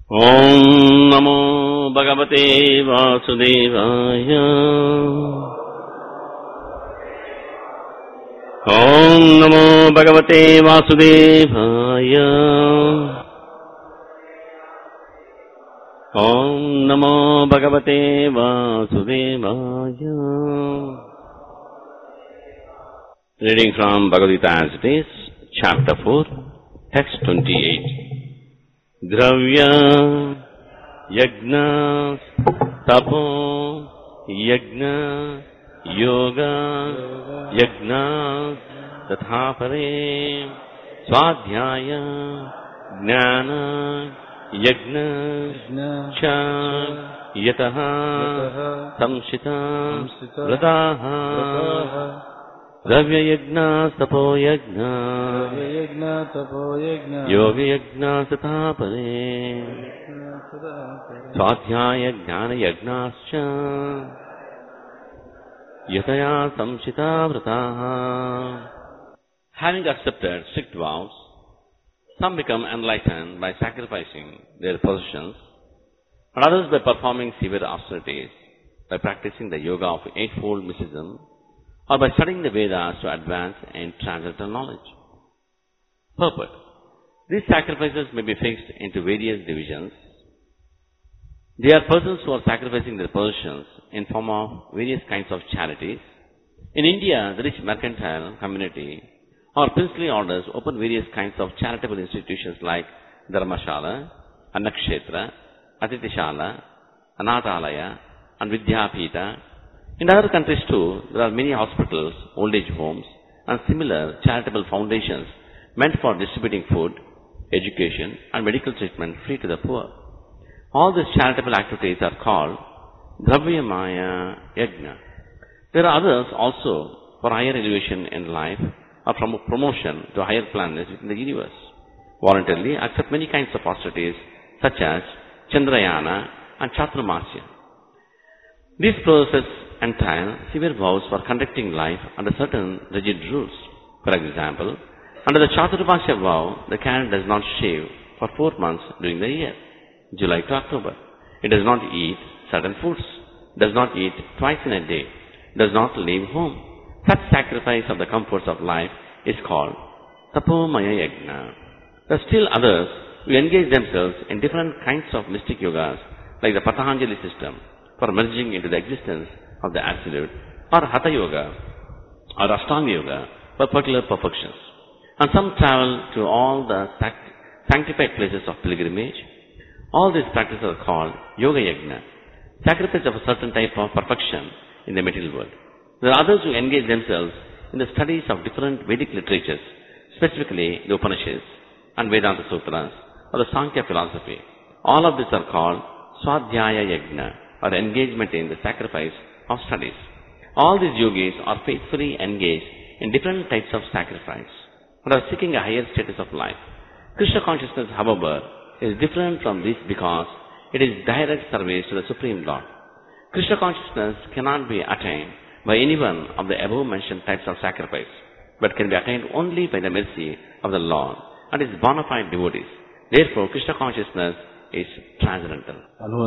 Om Namo Bhagavate Vasudevaya. Om Namo Bhagavate Vasudevaya. Om Namo Bhagavate Vasudevaya. Reading from Bhagavad Gita as it is, Chapter 4, Text 28. Dravya Yajna Tapo Yajna Yoga Yajna Tathapare Swadhyaya Jnana Yajna Cha Yataha Samshita Vrataha Dravya Yajna Tapo Yajna Yoga Yajna Tathapare Swadhyaya Jnana Yajnascha Yataya Samshita Vrataha. Having accepted strict vows, some become enlightened by sacrificing their possessions, and others by performing severe austerities, by practicing the yoga of eightfold mysticism, or by studying the Vedas to advance in transcendental knowledge. Purport. These sacrifices may be fixed into various divisions. They are persons who are sacrificing their possessions in form of various kinds of charities. In India, the rich mercantile community or princely orders open various kinds of charitable institutions like Dharmashala, Annakshetra, Atitishala, Anathalaya, and Vidyapita. In other countries too, there are many hospitals, old age homes, and similar charitable foundations meant for distributing food, education, and medical treatment free to the poor. All these charitable activities are called Dravyamaya Yajna. There are others also for higher elevation in life or from promotion to higher planets within the universe. Voluntarily accept many kinds of austerities such as Chandrayana and Chaturmasya. These processes entail severe vows for conducting life under certain rigid rules. For example, under the Chaturmasya vow, the cat does not shave for 4 months during the year, July to October. It does not eat certain foods, does not eat twice in a day, does not leave home. Such sacrifice of the comforts of life is called Tapomaya Yajna. There are still others who engage themselves in different kinds of mystic yogas like the Patanjali system for merging into the existence of the Absolute, or Hatha Yoga or Ashtanga Yoga for particular perfections. And some travel to all the sanctified places of pilgrimage. All these practices are called Yoga Yajna, sacrifice of a certain type of perfection in the material world. There are others who engage themselves in the studies of different Vedic literatures, specifically the Upanishads and Vedanta Sutras or the Sankhya philosophy. All of these are called Swadhyaya Yajna, or engagement in the sacrifice of studies. All these yogis are faithfully engaged in different types of sacrifice and are seeking a higher status of life. Krishna consciousness, however, is different from this because it is direct service to the Supreme Lord. Krishna consciousness cannot be attained by any one of the above mentioned types of sacrifice, but can be attained only by the mercy of the Lord and his bona fide devotees. Therefore, Krishna consciousness is transcendental.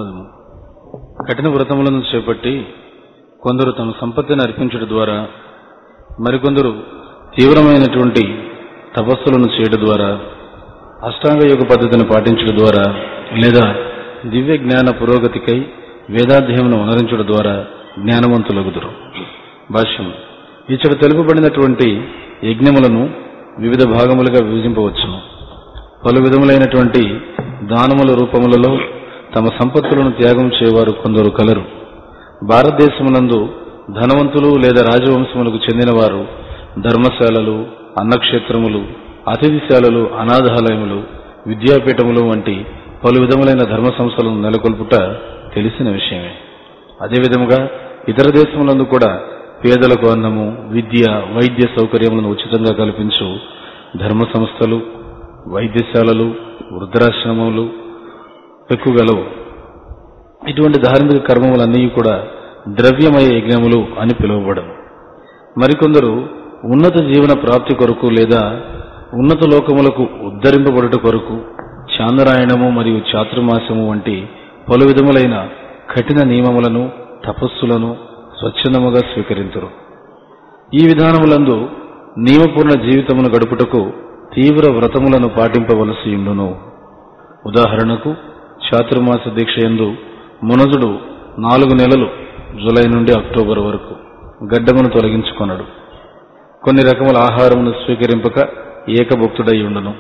కఠిన వ్రతములను చేపట్టి కొందరు తమ సంపత్తిని అర్పించడం ద్వారా, మరికొందరు తీవ్రమైనటువంటి తపస్సులను చేయడం ద్వారా, అష్టాంగ యోగ పద్ధతిని పాటించడం ద్వారా, లేదా దివ్య జ్ఞాన పురోగతికై వేదాధ్యయనం అనరించడం ద్వారా జ్ఞానవంతులగుదురు. భాష్యం. ఇచ్చట తెలుపబడినటువంటి యజ్ఞములను వివిధ భాగములుగా విభజింపవచ్చును. పలు విధములైనటువంటి దానముల రూపములలో తమ సంపత్తులను త్యాగం చేయవారు కొందరు కలరు. భారతదేశమునందు ధనవంతులు లేదా రాజవంశములకు చెందినవారు ధర్మశాలలు, అన్నక్షేత్రములు, అతిథిశాలలు, అనాథాలయములు, విద్యాపీఠములు వంటి పలు విధములైన ధర్మ సంస్థలను నెలకొల్పుట తెలిసిన విషయమే. అదేవిధముగా ఇతర దేశములందు కూడా పేదలకు అన్నము, విద్య, వైద్య సౌకర్యములను ఉచితంగా కల్పించు ధర్మ సంస్థలు, వైద్యశాలలు, వృద్ధాశ్రమములు ఎక్కువగలవు. ఇటువంటి ధార్మిక కర్మములన్నీ కూడా ద్రవ్యమయ యజ్ఞములు అని పిలువబడము. మరికొందరు ఉన్నత జీవన ప్రాప్తి కొరకు లేదా ఉన్నత లోకములకు ఉద్ధరింపబడుట కొరకు చాంద్రాయణము మరియు చాతుర్మాసము వంటి పలు విధములైన కఠిన నియమములను తపస్సులను స్వచ్ఛందముగా స్వీకరింతురు. ఈ విధానములందు నియమపూర్ణ జీవితమును గడుపుటకు తీవ్ర వ్రతములను పాటింపవలసి ఉండును. ఉదాహరణకు చాతుర్మాస దీక్షయందు మునజుడు 4 నెలలు జూలై నుండి అక్టోబర్ వరకు గడ్డమును తొలగించుకొనడు. కొన్ని రకముల ఆహారమును స్వీకరింపక ఏకభక్తుడై ఉండును.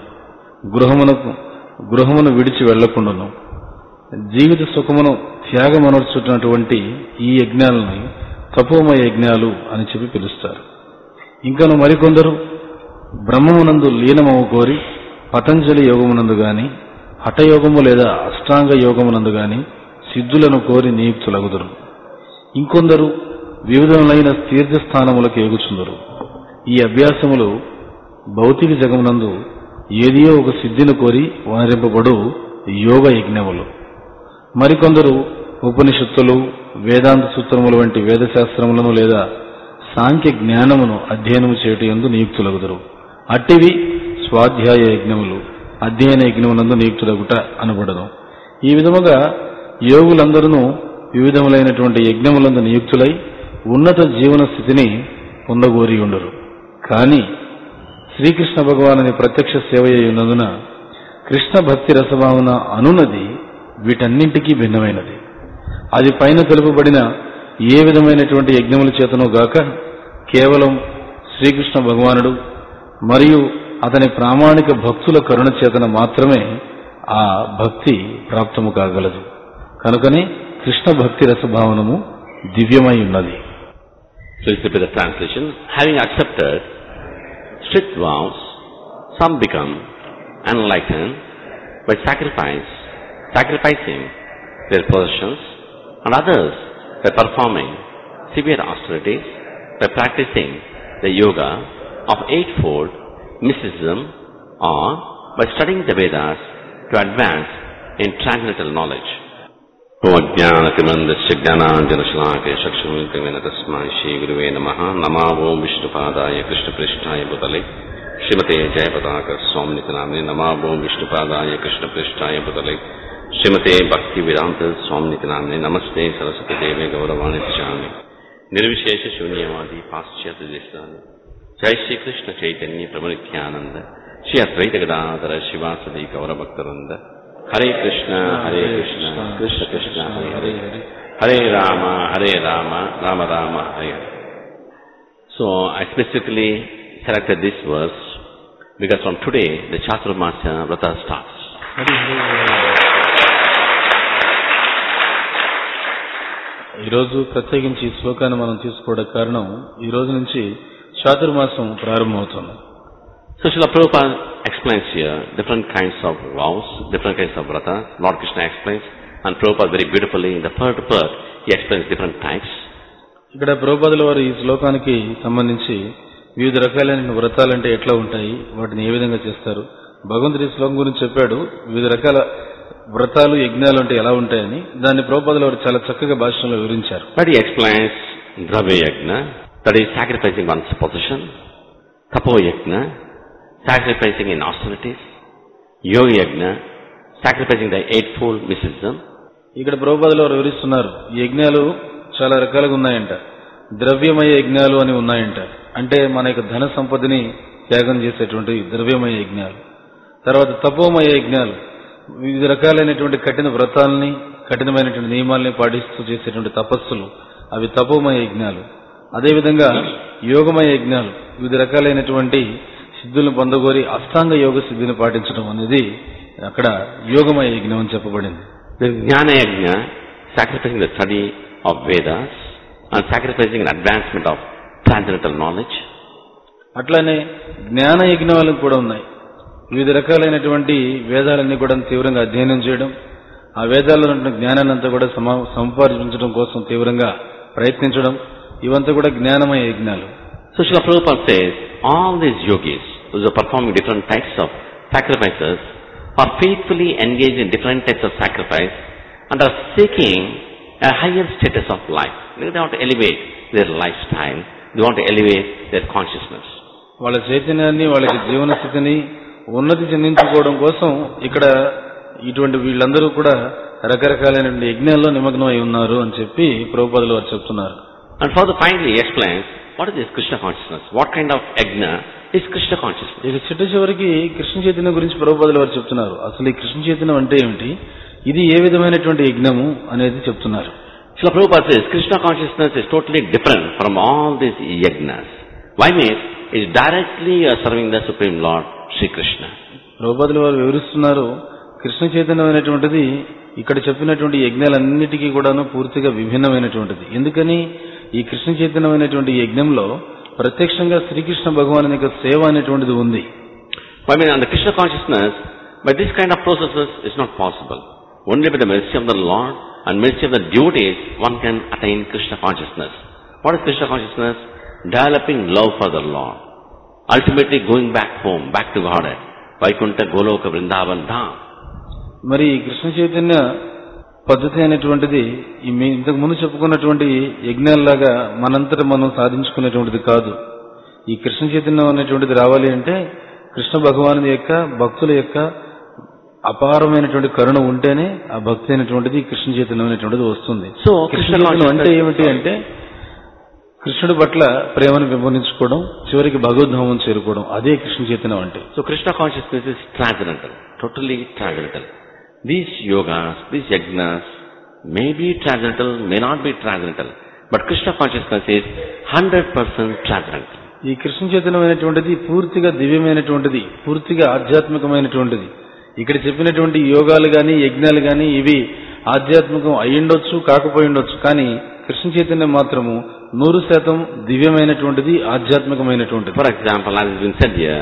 గృహమును విడిచి వెళ్లకుండును. జీవిత సుఖమును త్యాగమనర్చున్నటువంటి ఈ యజ్ఞాలని తపోమయ యజ్ఞాలు అని చెప్పి పిలుస్తారు. ఇంకను మరికొందరు బ్రహ్మమునందు లీనమవు కోరి పతంజలి యోగమునందు గాని హఠయోగము లేదా అష్టాంగ యోగమునందు గాని సిద్ధులను కోరి నియుక్తులగుదురు. ఇంకొందరు వివిధములైన తీర్థస్థానములకు ఎగుచుందరు. ఈ అభ్యాసములు భౌతిక జగమునందు ఏదియో ఒక సిద్ధిని కోరి వనరింపబడు యోగ యజ్ఞములు. మరికొందరు ఉపనిషత్తులు, వేదాంత సూత్రములు వంటి వేదశాస్త్రములను లేదా సాంఖ్య జ్ఞానమును అధ్యయనము చేయుటయందు నియుక్తులగుదురు. అట్టివి స్వాధ్యాయ యజ్ఞములు, అధ్యయన యజ్ఞమునందు నియుక్తులగుట అనబడను. ఈ విధముగా యోగులందరూ వివిధములైనటువంటి యజ్ఞములందు నియుక్తులై ఉన్నత జీవన స్థితిని పొందగోరి ఉండరు. కానీ శ్రీకృష్ణ భగవానుని ప్రత్యక్ష సేవయ్యున్నందున కృష్ణ భక్తి రసభావన అనున్నది వీటన్నింటికీ భిన్నమైనది. అది పైన తెలుపబడిన ఏ విధమైనటువంటి యజ్ఞముల చేతనో గాక కేవలం శ్రీకృష్ణ భగవానుడు మరియు అతని ప్రామాణిక భక్తుల కరుణ చేతన మాత్రమే ఆ భక్తి ప్రాప్తము కాగలదు. కనుకనే కృష్ణ భక్తి రసభావనము దివ్యమై ఉన్నది. So this is the translation. Having accepted strict vows, some become enlightened by sacrificing their possessions, and others by performing severe austerities, by practicing the yoga of eightfold mysticism, or by studying the Vedas to advance in transcendental knowledge. Jnanatimantasya jnananjanashalakaya chakshurmilitamena tasmai Shri Guruve namaha. Namo Om Vishnupadaya Krishnaprishthaya Bhutale Srimate Jayapataka Swamniti Namine. Namo Om Vishnupadaya Krishnaprishthaya Bhutale Srimate Bhaktivedanta Swamniti Namine. Namaste Saraswati Deve Gauravani Tijami Nirvishesha Shunyavadi Paschyata Desthani. Jai Shri Krishna Chaitanya Pramanityananda Shri Advaita Gadadhara Shivasadi Gauravaktaranda. Hare Krishna, Krishna Krishna, Hare Hare, Hare Rama, Rama Rama, Hare Hare. So I specifically selected this verse because from today the Chaturmasya Vrata starts. ఈరోజు ప్రత్యేకించి ఈ శ్లోకాన్ని మనం తీసుకోవడం కారణం ఈ రోజు నుంచి చాతుర్మాసం ప్రారంభమవుతుంది. So Srila Prabhupada explains here different kinds of vows, different kinds of vrata. Lord Krishna explains, and Prabhupada very beautifully in the third part he explains different types. ఇక్కడ ప్రభుపాదుల వారు ఈ శ్లోకానికి సంబంధించి వివిధ రకాలైన వ్రతాలంటే ఎట్లా ఉంటాయి, వాటిని ఏ విధంగా చేస్తారు, భగవంతుడి శ్లోకం గురించి చెప్పాడు. వివిధ రకాల వ్రతాలు యజ్ఞాలు అంటే ఎలా ఉంటాయని దాన్ని ప్రభుపాదుల వారు చాలా చక్కగా భాషలో వివరించారు. But he explains Dravya Yajna, that is sacrificing one's possession, Tapo Yajna, sacrificing in austerities, Yoga Yajna, sacrificing the eightfold mysticism. ఇక్కడ ప్రభుపాదుల వారు వివరిస్తున్నారు ఈ యజ్ఞాలు చాలా రకాలుగా ఉన్నాయంట. ద్రవ్యమయ యజ్ఞాలు అని ఉన్నాయంట, అంటే మన యొక్క ధన సంపదని త్యాగం చేసేటువంటి ద్రవ్యమయ యజ్ఞాలు. తర్వాత తపోమయ యజ్ఞాలు, వివిధ రకాలైనటువంటి కఠిన వ్రతాలని కఠినమైనటువంటి నియమాలని పాటిస్తూ చేసేటువంటి తపస్సులు, అవి తపోమయ యజ్ఞాలు. అదేవిధంగా యోగమయ యజ్ఞాలు, వివిధ రకాలైనటువంటి సిద్ధులను పొందగోరి అష్టాంగ యోగ సిద్ధిని పాటించడం అనేది అక్కడ యోగమయ యజ్ఞం అని చెప్పబడింది. Jnana Yajna, sacrificing the study of Vedas and sacrificing an advancement of transcendental knowledge. అట్లానే జ్ఞాన యజ్ఞాలు కూడా ఉన్నాయి. వివిధ రకాలైనటువంటి వేదాలన్నీ కూడా తీవ్రంగా అధ్యయనం చేయడం, ఆ వేదాల్లో ఉన్న జ్ఞానాన్ని అంతా కూడా సంపాదించడం కోసం తీవ్రంగా ప్రయత్నించడం, ఇవంతా కూడా జ్ఞానమయ యజ్ఞాలు. So Srila Prabhupada says, all these yogis who are performing different types of sacrifices are faithfully engaged in different types of sacrifice and are seeking a higher status of life. They want to elevate their lifestyle, they want to elevate their consciousness. వాళ్ళ చైతన్యాన్ని, వాళ్ళకి జీవన స్థితిని ఉన్నతి చెందించుకోవడం కోసం ఇక్కడ ఇటువంటి వీళ్ళందరూ కూడా రకరకాలైన యజ్ఞాల్లో నిమగ్నం అయి ఉన్నారు అని చెప్పి ప్రభుపాదులు వారు చెప్తున్నారు. And further finally he explains what is this Krishna consciousness, what kind of yajna is Krishna consciousness. ఇక చిట్ట చివరికి కృష్ణ చైతన్యం గురించి ప్రభుపాదులు వారు చెప్తున్నారు. అసలు ఈ కృష్ణ చైతన్యం అంటే ఏమిటి, ఇది ఏ విధమైనటువంటి యజ్ఞము అనేది చెప్తున్నారు. Srila Prabhupada says Krishna consciousness is totally different from all these yajnas. Why means it is directly serving the Supreme Lord Sri Krishna. ప్రభుపాదులు వారు వివరిస్తున్నారు, కృష్ణ చైతన్యం అనేటువంటిది ఇక్కడ చెప్పినటువంటి యజ్ఞాలన్నిటికీ కూడాను పూర్తిగా విభిన్నమైనటువంటిది. ఎందుకని ఈ కృష్ణ చైతన్యం అనేటువంటి యజ్ఞంలో ప్రత్యక్షంగా శ్రీకృష్ణ భగవాను యొక్క సేవ అనేటువంటిది ఉంది. I mean, on the Krishna consciousness, by this kind of processes is not possible. Only by the mercy of the Lord and mercy of the devotees one can attain Krishna consciousness. What is Krishna consciousness? Developing love for the Lord. Ultimately going back home, back to Godhead. Vaikuntha, Goloka, Vrindavan, Dham. మరి ఈ కృష్ణ చైతన్య పద్ధతి అనేటువంటిది ఇంతకు ముందు చెప్పుకున్నటువంటి యజ్ఞాల్లాగా మనంతట మనం సాధించుకునేటువంటిది కాదు. ఈ కృష్ణ చైతన్యం అనేటువంటిది రావాలి అంటే కృష్ణ భగవాను యొక్క భక్తుల యొక్క అపారమైనటువంటి కరుణ ఉంటేనే ఆ భక్తి అనేటువంటిది కృష్ణ చైతన్యం అనేటువంటిది వస్తుంది. సో కృష్ణ చైతన్యం అంటే ఏమిటి అంటే కృష్ణుడి పట్ల ప్రేమను పెంపొందించుకోవడం, చివరికి భగవద్ధామం చేరుకోవడం, అదే కృష్ణ చైతన్యం అంటే. So Krishna consciousness is transcendental, totally transcendental. These yogas, these yajnas may be transcendental, may not be transcendental, but Krishna consciousness is 100% transcendental. ఈ కృష్ణ చైతన్యం అనేటువంటిది పూర్తిగా దివ్యమైనటువంటిది, పూర్తిగా ఆధ్యాత్మికమైనటువంటిది. ఇక్కడ చెప్పినటువంటి యోగాలు గాని యజ్ఞాలు గాని ఇవి ఆధ్యాత్మికం అయ్యుండొచ్చు, కాకపోయిండొచ్చు, కానీ కృష్ణ చైతన్యం మాత్రము 100% దివ్యమైనటువంటిది, ఆధ్యాత్మికమైనటువంటిది. For example, as has been said here,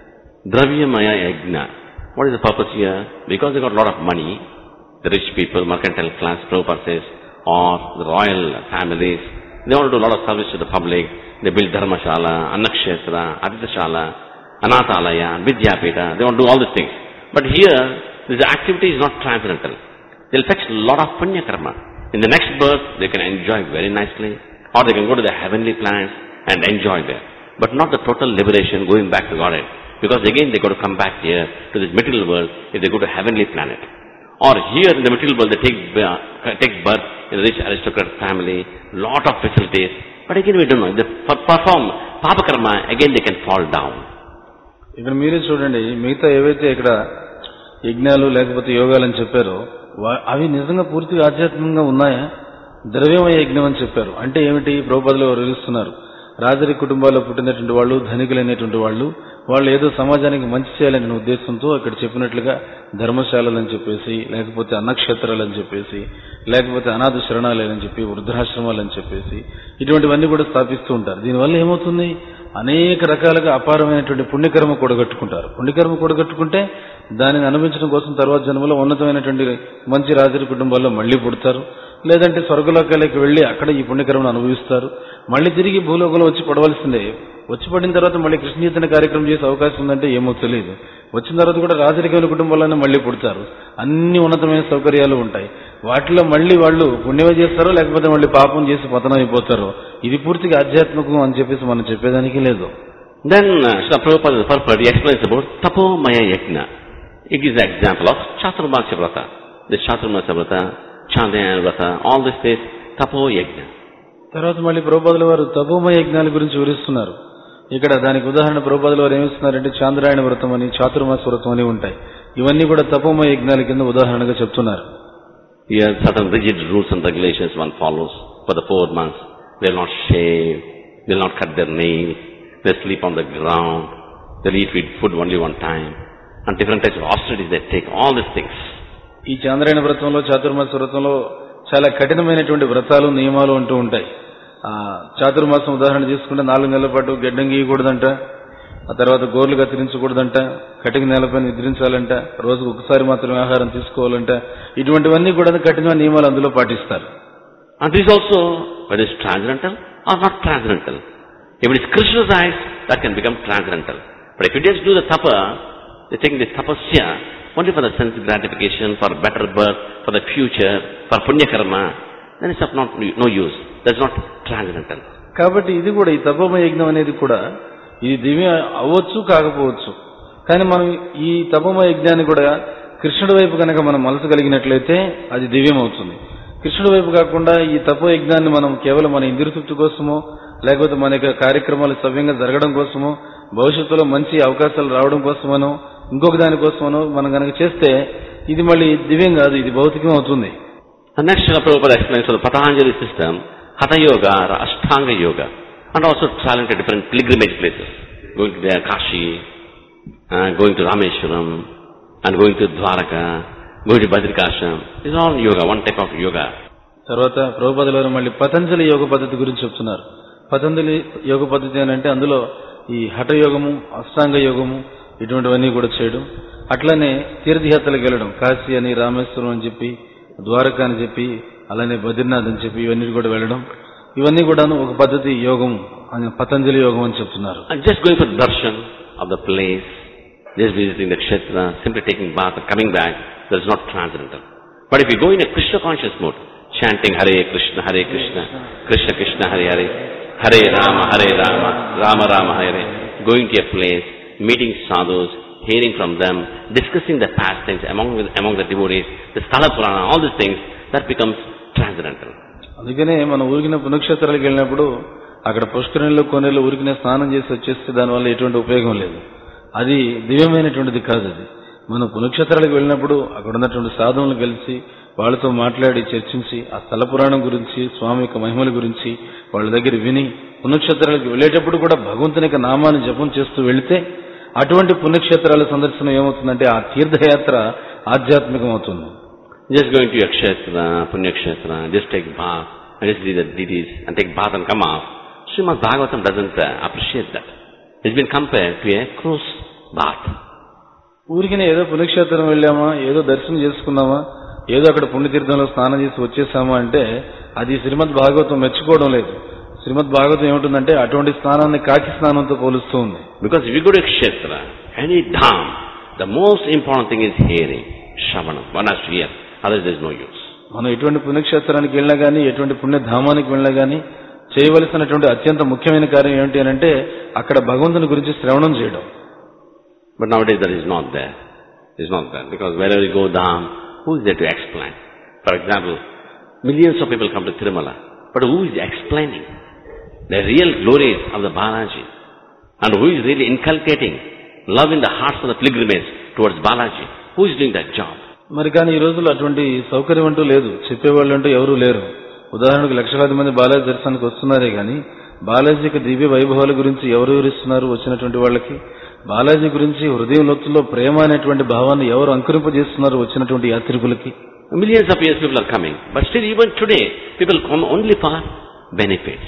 Dravyamaya Yajna. What is the purpose here? Because they got a lot of money, the rich people, mercantile class, Prabhupada says, or the royal families, they want to do a lot of service to the public. They build Dharmashala, Annakshetra, Adhitashala, Anathalaya, Vidyapita. They want to do all these things. But here, this activity is not transcendental. They'll fetch a lot of punya karma. In the next birth, they can enjoy very nicely, or they can go to the heavenly planets and enjoy there. But not the total liberation going back to Godhead. Because again they got to come back here to this material world if they go to heavenly planet. Or here in the material world they take birth in a rich aristocrat family, lot of facilities. But again we don't know. If they perform papa karma, again they can fall down. ఇక్కడ మీరే చూడండి, మిగతా ఏవైతే ఇక్కడ యజ్ఞాలు లేకపోతే యోగాలు అని చెప్పారో అవి నిజంగా పూర్తిగా ఆధ్యాత్మికంగా ఉన్నాయా? ద్రవ్యమయ యజ్ఞం అని చెప్పారు. అంటే ఏమిటి? ప్రభుపాదులు వివరిస్తున్నారు. రాజరిక కుటుంబాల్లో పుట్టినటువంటి వాళ్ళు, ధనికులైనటువంటి వాళ్ళు ఏదో సమాజానికి మంచి చేయాలనే ఉద్దేశంతో ఇక్కడ చెప్పినట్లుగా ధర్మశాలలు అని చెప్పేసి, లేకపోతే అన్నక్షేత్రాలు అని చెప్పేసి, లేకపోతే అనాథ శరణాలయాలు అని చెప్పి, వృద్ధాశ్రమాలు అని చెప్పేసి ఇటువంటివన్నీ కూడా స్థాపిస్తూ ఉంటారు. దీనివల్ల ఏమవుతుంది? అనేక రకాలుగా అపారమైనటువంటి పుణ్యకర్మ కూడగట్టుకుంటారు. పుణ్యకర్మ కూడగట్టుకుంటే దానిని అనుభవించడం కోసం తర్వాత జన్మలో ఉన్నతమైనటువంటి మంచి రాజరిక కుటుంబాల్లో మళ్లీ పుడతారు, లేదంటే స్వర్గలోకాలకు వెళ్లి అక్కడ ఈ పుణ్యకర్మను అనుభవిస్తారు. మళ్లీ తిరిగి భూలోకంలో వచ్చి పడవలసిందే. వచ్చి పడిన తర్వాత మళ్లీ కృష్ణ చైతన్య కార్యక్రమం చేసే అవకాశం ఉందంటే ఏమో తెలియదు. వచ్చిన తర్వాత కూడా రాజరికమైన కుటుంబాల్లోనే మళ్లీ పుడతారు. అన్ని ఉన్నతమైన సౌకర్యాలు ఉంటాయి. వాటిలో మళ్లీ వాళ్ళు పుణ్యమే చేస్తారో లేకపోతే మళ్లీ పాపం చేసి పతనం అయిపోతారో. ఇది పూర్తిగా ఆధ్యాత్మికం అని చెప్పేసి మనం చెప్పేదానికి లేదు. Then Srila Prabhupada purport explains about Tapomaya Yajna. It gives the example of Chaturmasya Vrata. The Chaturmasya Vrata, Chandayana Vrata, all this is Tapo Yajna. తర్వాత మళ్ళీ ప్రభుపాదుల వారు తపోమయ యజ్ఞాల గురించి వివరిస్తున్నారు. ఇక్కడ దానికి ఉదాహరణ ప్రభుపాదుల వారు ఏమిస్తున్నారంటే చాంద్రాయణ వ్రతం అని, చాతుర్మాస వ్రతం అని ఉంటాయి. ఇవన్నీ కూడా తపోమయ యజ్ఞాల కింద ఉదాహరణగా చెప్తున్నారు. Here certain rigid rules and regulations one follows for the 4 months. They will not shave, they will not cut their nails, they sleep on the ground, they will eat food only one time, and different types of austerities they take, all these things. ఈ చాంద్రాయణ వ్రతంలో, చాతుర్మాస వ్రతంలో చాలా కఠినమైనటువంటి వ్రతాలు, నియమాలు అంటూ ఉంటాయి. చాతుర్మాసం ఉదాహరణ తీసుకుంటే 4 నెలల పాటు గెడ్డం గీయకూడదంట, ఆ తర్వాత గోర్లు కత్తిరించకూడదంట, కటిక నేలపైన నిద్రించాలంట, రోజుకు ఒకసారి మాత్రమే ఆహారం తీసుకోవాలంట. ఇటువంటివన్నీ కూడా కఠిన నియమాలు అందులో పాటిస్తారు. And this also, whether it's transcendental or not transcendental. If it is Krishna's eyes, that can become transcendental. But if you just do the tapa, they think this tapasya only for the sense gratification, for better birth, for the future, for punya karma, then it's of no use. That's not transcendental. కాబట్టి ఇది కూడా, ఈ తపోమయ యజ్ఞం అనేది కూడా ఇది దివ్య అవ్వచ్చు కాకపోవచ్చు. కానీ మనం ఈ తపోమయ యజ్ఞాన్ని కూడా కృష్ణుడి వైపు కనుక మనం మనసు కలిగినట్లయితే అది దివ్యం అవుతుంది. కృష్ణుడి వైపు కాకుండా ఈ తపో యజ్ఞాన్ని మనం కేవలం మన ఇంద్రియ తృప్తి కోసమో లేకపోతే మన యొక్క కార్యక్రమాలు సవ్యంగా జరగడం కోసమో భవిష్యత్తులో మంచి అవకాశాలు రావడం కోసమనో ఇంకొక దానికోసమనో మనం కనుక చేస్తే ఇది మళ్ళీ దివ్యం కాదు, ఇది భౌతికం అవుతుంది. The next Prabhupada explains for the Patanjali system, Hatha Yoga or Ashtanga Yoga, and also traveling to different pilgrimage places, going to Kashi, going to Rameshwaram, and going to Dwaraka, going to Badrikashram. This is all yoga, one type of yoga. తర్వాత ప్రభుపాదుల మళ్ళీ పతంజలి యోగ పద్ధతి గురించి చెప్తున్నారు. పతంజలి యోగ పద్ధతి అని అంటే అందులో ఈ హఠ యోగము, అష్టాంగ యోగము ఇటువంటివన్నీ కూడా చేయడం, అట్లనే తీర్థయాత్రలకు వెళ్ళడం, కాశీ అని, రామేశ్వరం అని చెప్పి, ద్వారకా అని చెప్పి, అలానే బద్రీనాథ్ అని చెప్పి ఇవన్నీ కూడా వెళ్ళడం, ఇవన్నీ కూడాను ఒక పద్ధతి యోగం అని పతంజలి యోగం అని చెప్తున్నారు. And just going for darshan of the place, just visiting the kshetra, simply taking bath and coming back, that is not transcendental. But if you go in a Krishna conscious mode, chanting Hare Krishna, Krishna Krishna, Hare Hare, Hare Rama, Rama Rama, Hare, going to a place, meeting sadhus, hearing from them, discussing the pastimes among the devotees, the Sthala Purana, all these things, that becomes transcendental. అందుకనే మన ఊరికిన పుణ్యక్షేత్రాలకు వెళ్ళినప్పుడు అక్కడ పుష్కరిణిలో కొనేళ్ళు ఊరికినే స్నానం చేసి వచ్చేస్తే దానివల్ల ఎటువంటి ఉపయోగం లేదు, అది దివ్యమైనటువంటిది కాదు. అది మనం పుణ్యక్షేత్రాలకు వెళ్ళినప్పుడు అక్కడ ఉన్నటువంటి సాధువులను కలిసి వాళ్ళతో మాట్లాడి చర్చించి ఆ స్థల పురాణం గురించి, స్వామి యొక్క మహిమల గురించి వాళ్ళ దగ్గర విని పుణ్యక్షేత్రాలకు వెళ్ళేటప్పుడు కూడా భగవంతుని యొక్క నామాన్ని జపం చేస్తూ వెళితే అటువంటి పుణ్యక్షేత్రాల సందర్శన ఏమవుతుందంటే ఆ తీర్థయాత్ర ఆధ్యాత్మికం అవుతుంది. Just going to a kshetra, punya kshetra, just take bath and just see the deities and take bath and come off. Srimad Bhagavatam doesn't appreciate that. It's been compared to a cruise bath. ఊరికినే ఏదో పుణ్యక్షేత్రం వెళ్ళామా, ఏదో దర్శనం చేసుకున్నామా, ఏదో అక్కడ పుణ్యతీర్థంలో స్నానం చేసి వచ్చేసామా అంటే అది శ్రీమద్ భాగవతం మెచ్చుకోవడం లేదు. శ్రీమద్ భాగవతం ఏముంటుందంటే అటువంటి స్నానాన్ని కాకి స్నానంతో పోలుస్తూ ఉంది. Because if you go to a kshetra, any dham, the most important thing is hearing, shravanam. One has to hear, otherwise there is no use. మనం ఎటువంటి పుణ్యక్షేత్రానికి వెళ్ళినా కానీ, ఎటువంటి పుణ్యధామానికి వెళ్ళినా కానీ చేయవలసినటువంటి అత్యంత ముఖ్యమైన కార్యం ఏమిటి అని అంటే అక్కడ భగవంతుని గురించి శ్రవణం చేయడం. But nowadays that is not there. It is not there. Because wherever you go dham, who is there to explain? For example, millions of people come to Tirumala, but who is explaining the real glories of the Balaji? And who is really inculcating love in the hearts of the pilgrims towards Balaji? Who is doing that job? మరి కానీ ఈ రోజుల్లో అటువంటి సౌకర్యం అంటూ లేదు, చెప్పేవాళ్ళు అంటూ ఎవరూ లేరు. ఉదాహరణకు లక్షలాది మంది బాలాజీ దర్శనానికి వస్తున్నారే కానీ బాలాజీ యొక్క దివ్య వైభవాల గురించి ఎవరు వివరిస్తున్నారు? వచ్చినటువంటి వాళ్ళకి బాలాజీ గురించి హృదయం లోతుల్లో ప్రేమ అనేటువంటి భావాన్ని ఎవరు అంకురింపజేస్తున్నారు వచ్చినటువంటి యాత్రికులకి? Millions of years people are coming, but still even today people come only for benefits.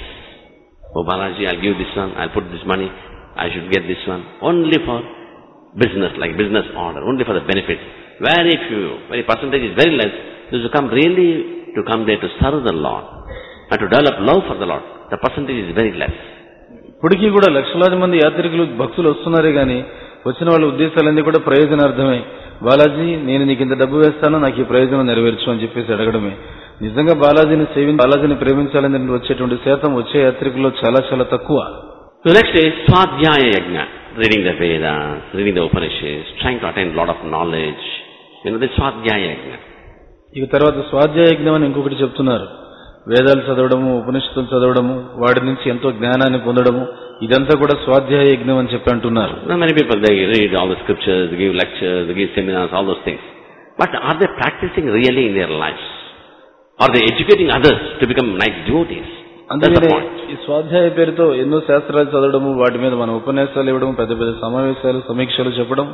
Oh Balaji, I'll give this one, I'll put this money, I should get this one, only for business, like business order, only for the benefits. Very few, very percentage is very less. Those who come really to come there to serve the Lord and to develop love for the Lord, the percentage is very less. ఇప్పటికీ కూడా లక్షలాది మంది యాత్రికులు భక్తులు వస్తున్నారే గాని వచ్చిన వాళ్ళ ఉద్దేశాలన్నీ కూడా ప్రయోజనార్థమే. బాలాజీ, నేను నీకు ఇంత డబ్బు వేస్తాను, నాకు ఈ ప్రయోజనం నెరవేర్చు అని చెప్పేసి అడగడమే. నిజంగా బాలాజీని ప్రేమించాలని వచ్చేటువంటి శాతం వచ్చే యాత్రికుల్లో చాలా చాలా తక్కువ. So next is Swadhyaya Yajna, reading the Vedas, reading the Upanishads, trying to attain a lot of knowledge. This Swadhyaya Yajna. ఇక తర్వాత స్వాధ్యాయ యజ్ఞం అని ఇంకొకటి చెప్తున్నారు. వేదాలు చదవడము, ఉపనిషత్తులు చదవడము, వాటి నుంచి ఎంతో జ్ఞానాన్ని పొందడము, ఇదంతా కూడా స్వాధ్యాయ యజ్ఞం అని చెప్పి అంటున్నారు. Many people, they read all the scriptures, they give lectures, they give seminars, all those things. But are they practicing really in their lives? Are they educating others to become nice devotees? అందుకనే ఈ స్వాధ్యాయ పేరుతో ఎన్నో శాస్త్రాలు చదవడము, వాటి మీద మనం ఉపన్యాసాలు ఇవ్వడం, పెద్ద పెద్ద సమావేశాలు, సమీక్షలు చెప్పడం,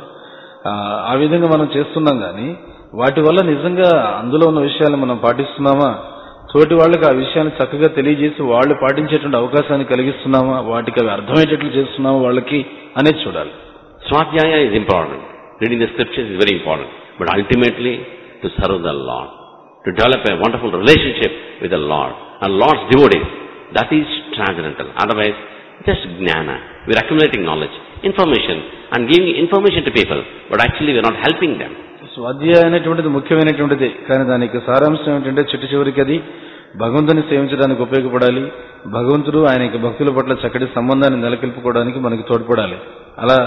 ఆ విధంగా మనం చేస్తున్నాం కానీ వాటి వల్ల నిజంగా అందులో ఉన్న విషయాలను మనం పాటిస్తున్నామా, తోటి వాళ్ళకి ఆ విషయాన్ని చక్కగా తెలియజేసి వాళ్ళు పాటించేటువంటి అవకాశాన్ని కలిగిస్తున్నామా, వాటికి అవి అర్థమయ్యేటట్లు చేస్తున్నామా వాళ్ళకి అనేది చూడాలి. Swadhyaya is important. Reading the scriptures is very important. But ultimately, to serve the Lord, to develop a wonderful relationship with the Lord and Lord's devotees, that is transcendental. Otherwise, just jnana. We are accumulating knowledge, information, and giving information to people, but actually we are not helping them. స్వాధ్యాయ అనేటువంటిది ముఖ్యమైనటువంటిది, కానీ దానికి సారాంశం ఏంటంటే చిట్ట చివరికి అది భగవంతుని సేవించడానికి ఉపయోగపడాలి. భగవంతుడు ఆయన భక్తుల పట్ల చక్కటి సంబంధాన్ని నెలకొల్పుకోవడానికి మనకి తోడ్పడాలి. అలా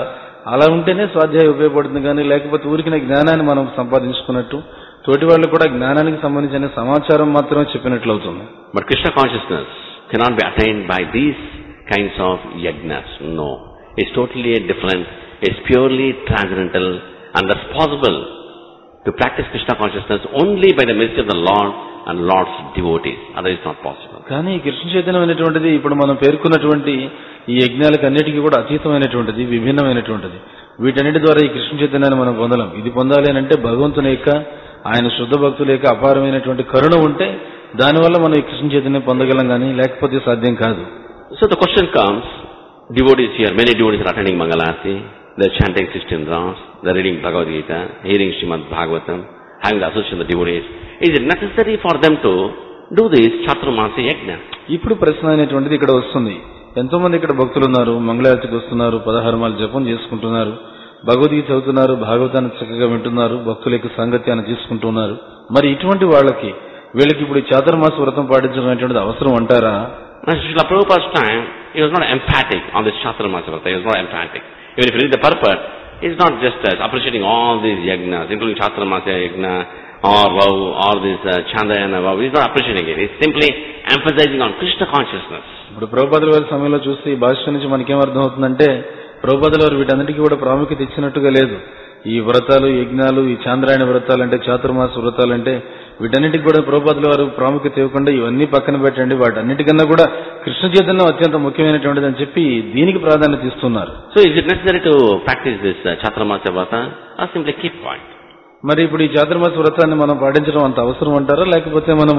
అలా ఉంటేనే స్వాధ్యాయం ఉపయోగపడుతుంది, కానీ లేకపోతే ఊరికిన జ్ఞానాన్ని మనం సంపాదించుకున్నట్టు తోటి వాళ్ళు కూడా జ్ఞానానికి సంబంధించిన సమాచారం మాత్రమే చెప్పినట్లు అవుతుంది. But Krishna consciousness cannot be attained by these kinds of yajnas. No. It's totally different. It's purely transcendental, and that's possible to practice Krishna consciousness only by the mercy of the Lord and Lord's devotees. Otherwise it's not possible. కానీ కృష్ణ చైతన్యం అనేటువంటిది ఇప్పుడు మనం పేర్కొన్నటువంటి ఈ యజ్ఞాలకు అన్నిటికీ కూడా అతీతమైనటువంటిది, విభిన్నమైనటువంటిది. వీటన్నిటి ద్వారా ఈ కృష్ణ చైతన్యాన్ని మనం పొందలేం. ఇది పొందాలి అని అంటే భగవంతుని యొక్క, ఆయన శుద్ధ భక్తుల యొక్క అపారమైనటువంటి కరుణ ఉంటే దానివల్ల మనం ఈ కృష్ణ చైతన్యం పొందగలం, కానీ లేకపోతే సాధ్యం కాదు. So the question comes, devotees here, many devotees are attending Mangalarti, they're chanting 16 rounds, they're reading Bhagavad Gita, hearing Srimad Bhagavatam, having the association of the devotees. Is it necessary for them to do this Chaturmasi Yajna? ఇప్పుడు ప్రశ్న అనేటువంటిది ఇక్కడ వస్తుంది. ఎంతో మంది ఇక్కడ భక్తులు ఉన్నారు, మంగళారతికి వస్తున్నారు, 16 మాల జపం చేసుకుంటున్నారు, భగవద్గీత చదువుతున్నారు, భాగవతాన్ని చక్కగా వింటున్నారు, భక్తుల యొక్క సాంగత్యాన్ని తీసుకుంటున్నారు. మరి ఇటువంటి వీళ్ళకి ఇప్పుడు చాతుర్మాస వ్రతం పాటించడం అనేటువంటిది అవసరం అంటారా? Srila Prabhupada's time, he was not emphatic on this Chaturmasa Vrata. He was not emphatic. Even if you read the purport, it's not just as appreciating all these yajnas, including Chaturmasa Yajna, or Vav, or this Chandayana Vav. He's not appreciating it. He's simply emphasizing on Krishna consciousness. ఇప్పుడు ప్రభుపాదుల వారి సమయంలో చూస్తే ఈ భాష్యం నుంచి మనకేం అర్థం అవుతుందంటే, ప్రభుపాదుల వారు వీటన్నిటికీ కూడా ప్రాముఖ్యత ఇచ్చినట్టుగా లేదు. ఈ వ్రతాలు, యజ్ఞాలు, ఈ చాంద్రాయణ వ్రతాలు అంటే, చాతుర్మాస వ్రతాలు అంటే వీటన్నిటికి కూడా ప్రభుపాదుల వారు ప్రాముఖ్యత ఇవ్వకుండా ఇవన్నీ పక్కన పెట్టండి, వాటన్నిటికన్నా కూడా కృష్ణ చైతన్యం అత్యంత ముఖ్యమైనటువంటిది అని చెప్పి దీనికి ప్రాధాన్యత ఇస్తున్నారు. So is it necessary to practice this Chaturmasa Vrata or simply keep quiet? మరి ఇప్పుడు ఈ చాతుర్మాస వ్రతాన్ని మనం పాటించడం అంత అవసరం అంటారా, లేకపోతే మనము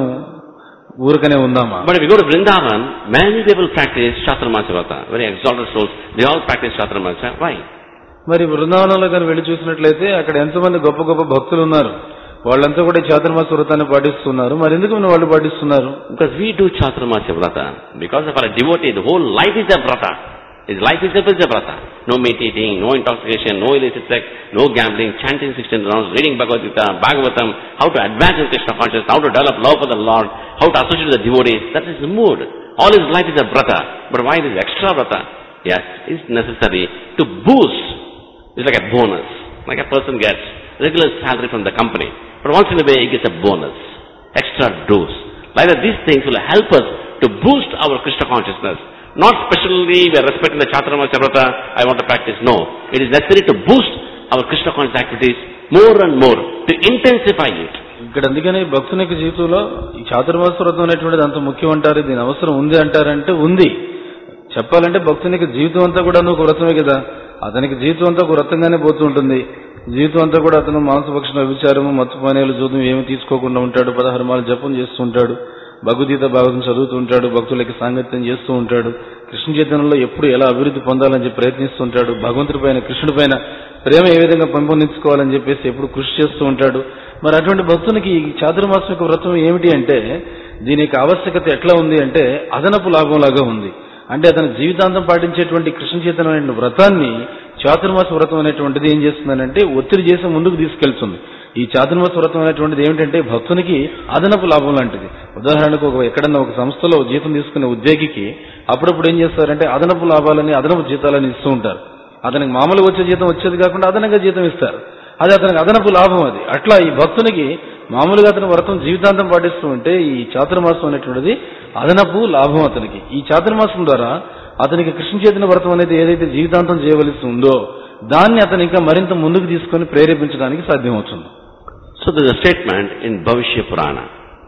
ఊరికనే ఉందామా? But if you go to Vrindavan, many people practice Chaturmasa Vrata. Very exalted souls, they all practice Chaturmasa. Why? మరి బృందావనంలో కానీ వెళ్ళి చూసినట్లయితే అక్కడ ఎంతో మంది గొప్ప గొప్ప భక్తులు ఉన్నారు, వాళ్ళంతా కూడా చాతుర్మాస వ్రతాన్ని పాటిస్తున్నారు. మరి ఎందుకు వాళ్ళు పాటిస్తున్నారు? Because we do Chaturmasa Vrata. Because of our devotee, the whole life is a Vrata. His life itself is a Vrata. No meat eating, no intoxication, no illicit sex, no gambling, chanting 16 rounds, reading Bhagavad Gita, Bhagavatam, how to advance in Krishna consciousness, how to develop love for the Lord, how to associate with the devotees. That is the mood. All his life is a Vrata. But why this extra Vrata? Yes, it's necessary to boost. It's like a bonus. Like a person gets regular salary from the company. But once in a way, he gets a bonus, extra dose. Like that, these things will help us to boost our Krishna consciousness. Not specially we are respecting the Chaturmasa Vrata, I want to practice. No. It is necessary to boost our Krishna conscious activities more and more, to intensify it. ఇక్కడ అందుకని భక్తుని యొక్క జీవితంలో ఈ చాతుర్మాస వ్రతం అనేటువంటిది అంత ముఖ్యం అంటారు, దీని అవసరం ఉంది అంటారంటే ఉంది. చెప్పాలంటే భక్తుని యొక్క జీవితం అంతా కూడా ఒక వ్రతమే కదా. అతనికి జీవితం అంతా ఒక వ్రతంగానే పోతూ ఉంటుంది. జీవితం అంతా కూడా అతను మాంసభక్షణ, వ్యభిచారము, మత్తు పానీయాలు, జూదం ఏమి తీసుకోకుండా ఉంటాడు, 16 మాల జపం చేస్తూ ఉంటాడు, భగవద్గీత భాగవతం చదువుతూ ఉంటాడు, భక్తులకి సాంగత్యం చేస్తూ ఉంటాడు, కృష్ణ చైతన్యంలో ఎప్పుడు ఎలా అభివృద్ధి పొందాలని చెప్పి ప్రయత్నిస్తుంటాడు, భగవంతుడి పైన, కృష్ణుడి పైన ప్రేమ ఏ విధంగా పెంపొందించుకోవాలని చెప్పేసి ఎప్పుడు కృషి చేస్తూ ఉంటాడు. మరి అటువంటి భక్తునికి ఈ చాతుర్మాసం యొక్క వ్రతం ఏమిటి అంటే, దీని యొక్క ఆవశ్యకత ఎట్లా ఉంది అంటే అదనపు లాభంలాగా ఉంది. అంటే అతని జీవితాంతం పాటించేటువంటి కృష్ణ చైతన్యమైన వ్రతాన్ని చాతుర్మాస వ్రతం అనేటువంటిది ఏం చేస్తుందనంటే ఒత్తిడి చేసి ముందుకు తీసుకెళ్తుంది. ఈ చాతుర్మాస వ్రతం అనేటువంటిది ఏమిటంటే భక్తునికి అదనపు లాభం లాంటిది. ఉదాహరణకు ఎక్కడన్నా ఒక సంస్థలో జీతం తీసుకునే ఉద్యోగికి అప్పుడప్పుడు ఏం చేస్తారంటే అదనపు లాభాలని, అదనపు జీతాలని ఇస్తూ ఉంటారు. అతనికి మామూలుగా వచ్చే జీతం వచ్చేది కాకుండా అదనంగా జీతం ఇస్తారు. అది అతనికి అదనపు లాభం. అది అట్లా ఈ భక్తునికి మామూలుగా అతని వ్రతం జీవితాంతం పాటిస్తూ ఉంటే ఈ చాతుర్మాసం అనేటువంటిది అదనపు లాభం అతనికి. ఈ చాతుర్మాసం ద్వారా అతనికి కృష్ణ చైతన్య వ్రతం అనేది ఏదైతే జీవితాంతం చేయవలసి ఉందో దాన్ని అతను ఇంకా మరింత ముందుకు తీసుకొని ప్రేరేపించడానికి సాధ్యమవుతుంది. So there is a statement in Bhavishya Purana.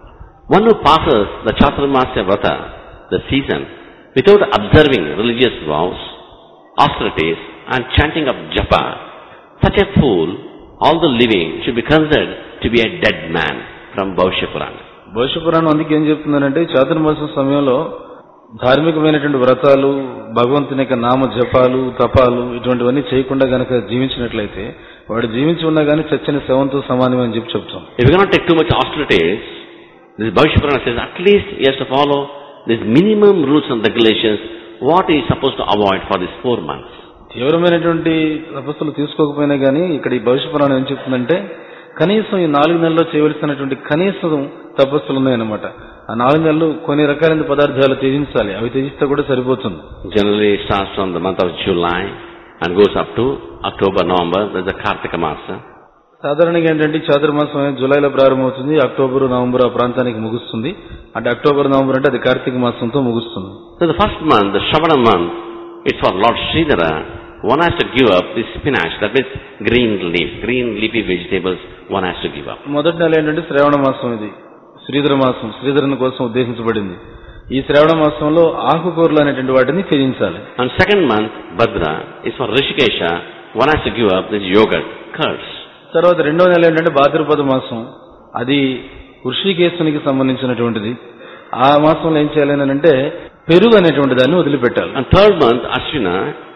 One who passes the Chaturmasya Vrata, the season, without observing religious vows, austerities and chanting of japa, such a fool, all the living, should be considered to be a dead man, from Bhavishya Purana. భవిష్య పురాణం అందుకే ఏం చెప్తుందంటే చాతుర్మాసం సమయంలో ధార్మికమైనటువంటి వ్రతాలు, భగవంతుని యొక్క నామ జపాలు, తపాలు ఇటువంటివన్నీ చేయకుండా గనక జీవించినట్లయితే వాడు జీవించి ఉన్నా గానీ చచ్చిన శవంతో సమానం అని చెప్పి చెప్తాం. If you cannot take too much austerities, this Bhavishya Purana says at least he has to follow these minimum rules and regulations what he is supposed to avoid for these 4 months. తీవ్రమైనటువంటి తపస్సులు తీసుకోకపోయినా గానీ ఇక్కడ ఈ భవిష్య పురాణం ఏం చెప్తుందంటే కనీసం ఈ 4 నెలల్లో చేయవలసినటువంటి కనీసం తపస్సులు ఉన్నాయన్నమాట. ఆ 4 నెలలు కొన్ని రకాలైన పదార్థాలు త్యజించాలి. అవి త్యజిస్తే కూడా సరిపోతుంది. Generally it starts from the month of July and goes up to October, November. That's the Kartika Masa. సాధారణంగా ఏంటంటే చాతుర్మాసం జూలైలో ప్రారంభమవుతుంది, అక్టోబర్ నవంబర్ ఆ ప్రాంతానికి ముగుస్తుంది. అంటే అక్టోబర్ నవంబర్ అంటే అది కార్తీక మాసంతో ముగుస్తుంది. So the first month, the Shravana month, it's for Lord Sridhara. One has to give up this spinach, that means green leafy vegetables one has to give up. మొదటి నెల ఏంటంటే శ్రావణ మాసం, ఇది శ్రీధర మాసం, శ్రీధరుని కోసం ఉద్దేశించబడింది. ఈ శ్రావణ మాసంలో ఆకుకూరలు అనేటువంటి వాటిని త్యజించాలి. And second month, Bhadra, is for Rishikesha. One has to give up this yogurt, curds. తర్వాత రెండో నెల ఏంటంటే భాద్రపద మాసం, అది ఋషికేశునికి సంబంధించినటువంటిది. ఆ మాసంలో ఏం చేయాలి అంటే పెరుగు అనేటువంటి దాన్ని వదిలిపెట్టాలి. And third month, Ashwina,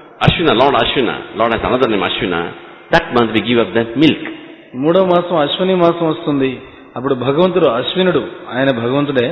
Lord has another name, Ashwina. That month we give up that milk. మూడో మాసం అశ్విని మాసం వస్తుంది. అప్పుడు భగవంతుడు అశ్వినుడు, ఆయన భగవంతుడే,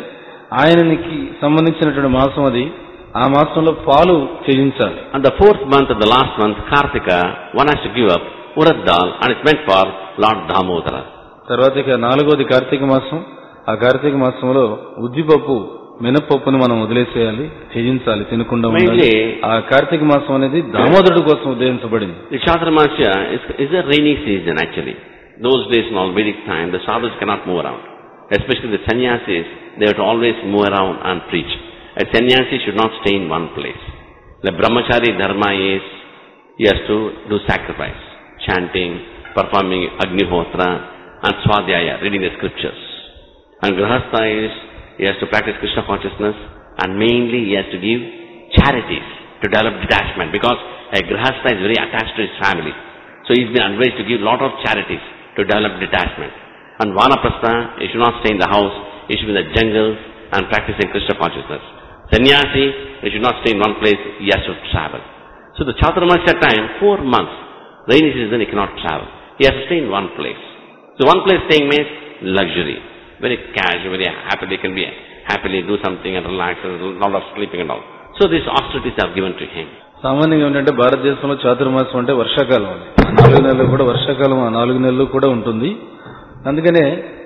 ఆయనకి సంబంధించినటువంటి మాసం అది. ఆ మాసంలో పాలు త్యజించాలి. And the fourth month and the last month, Kartika, one has to give up urad dal, and it's meant for Lord Damodara. తర్వాత ఇక నాలుగోది కార్తీక మాసం. ఆ కార్తీక మాసంలో ఉద్దిపప్పు, మినపప్పును మనం వదిలేసేయాలి, త్యజించాలి, తినకుండా ఉండాలి. ఆ కార్తీక మాసం అనేది దామోదరుడు కోసం ఉద్దేశించబడింది. The Chaturmasya is a rainy season actually. Those days in all Vedic time, the sadhus cannot move around. Especially the sannyasis, they have to always move around and preach. A sannyasi should not stay in one place. The brahmachari dharma is, he has to do sacrifice, chanting, performing Agnihotra and Swadhyaya, reading the scriptures. And Grahastha is, he has to practice Krishna consciousness, and mainly he has to give charities to develop detachment, because a Grahastha is very attached to his family. So he's been advised to give lot of charities to develop detachment. And Vanaprastha, he should not stay in the house, he should be in the jungles and practicing Krishna consciousness. Sannyasi, he should not stay in one place, he has to travel. So the Chaturmasya time, 4 months, rainy season he cannot travel. He has to stay in one place. So one place staying means luxury. Very casual, very happily, can be happily do something and relax, and a lot of sleeping and all. So these austerities are given to him. సామాన్యంగా ఏంటంటే భారతదేశంలో చాతుర్మాసం అంటే వర్షాకాలం అది. 4 నెలలు కూడా వర్షాకాలం, ఆ 4 నెలలు కూడా ఉంటుంది. అందుకనే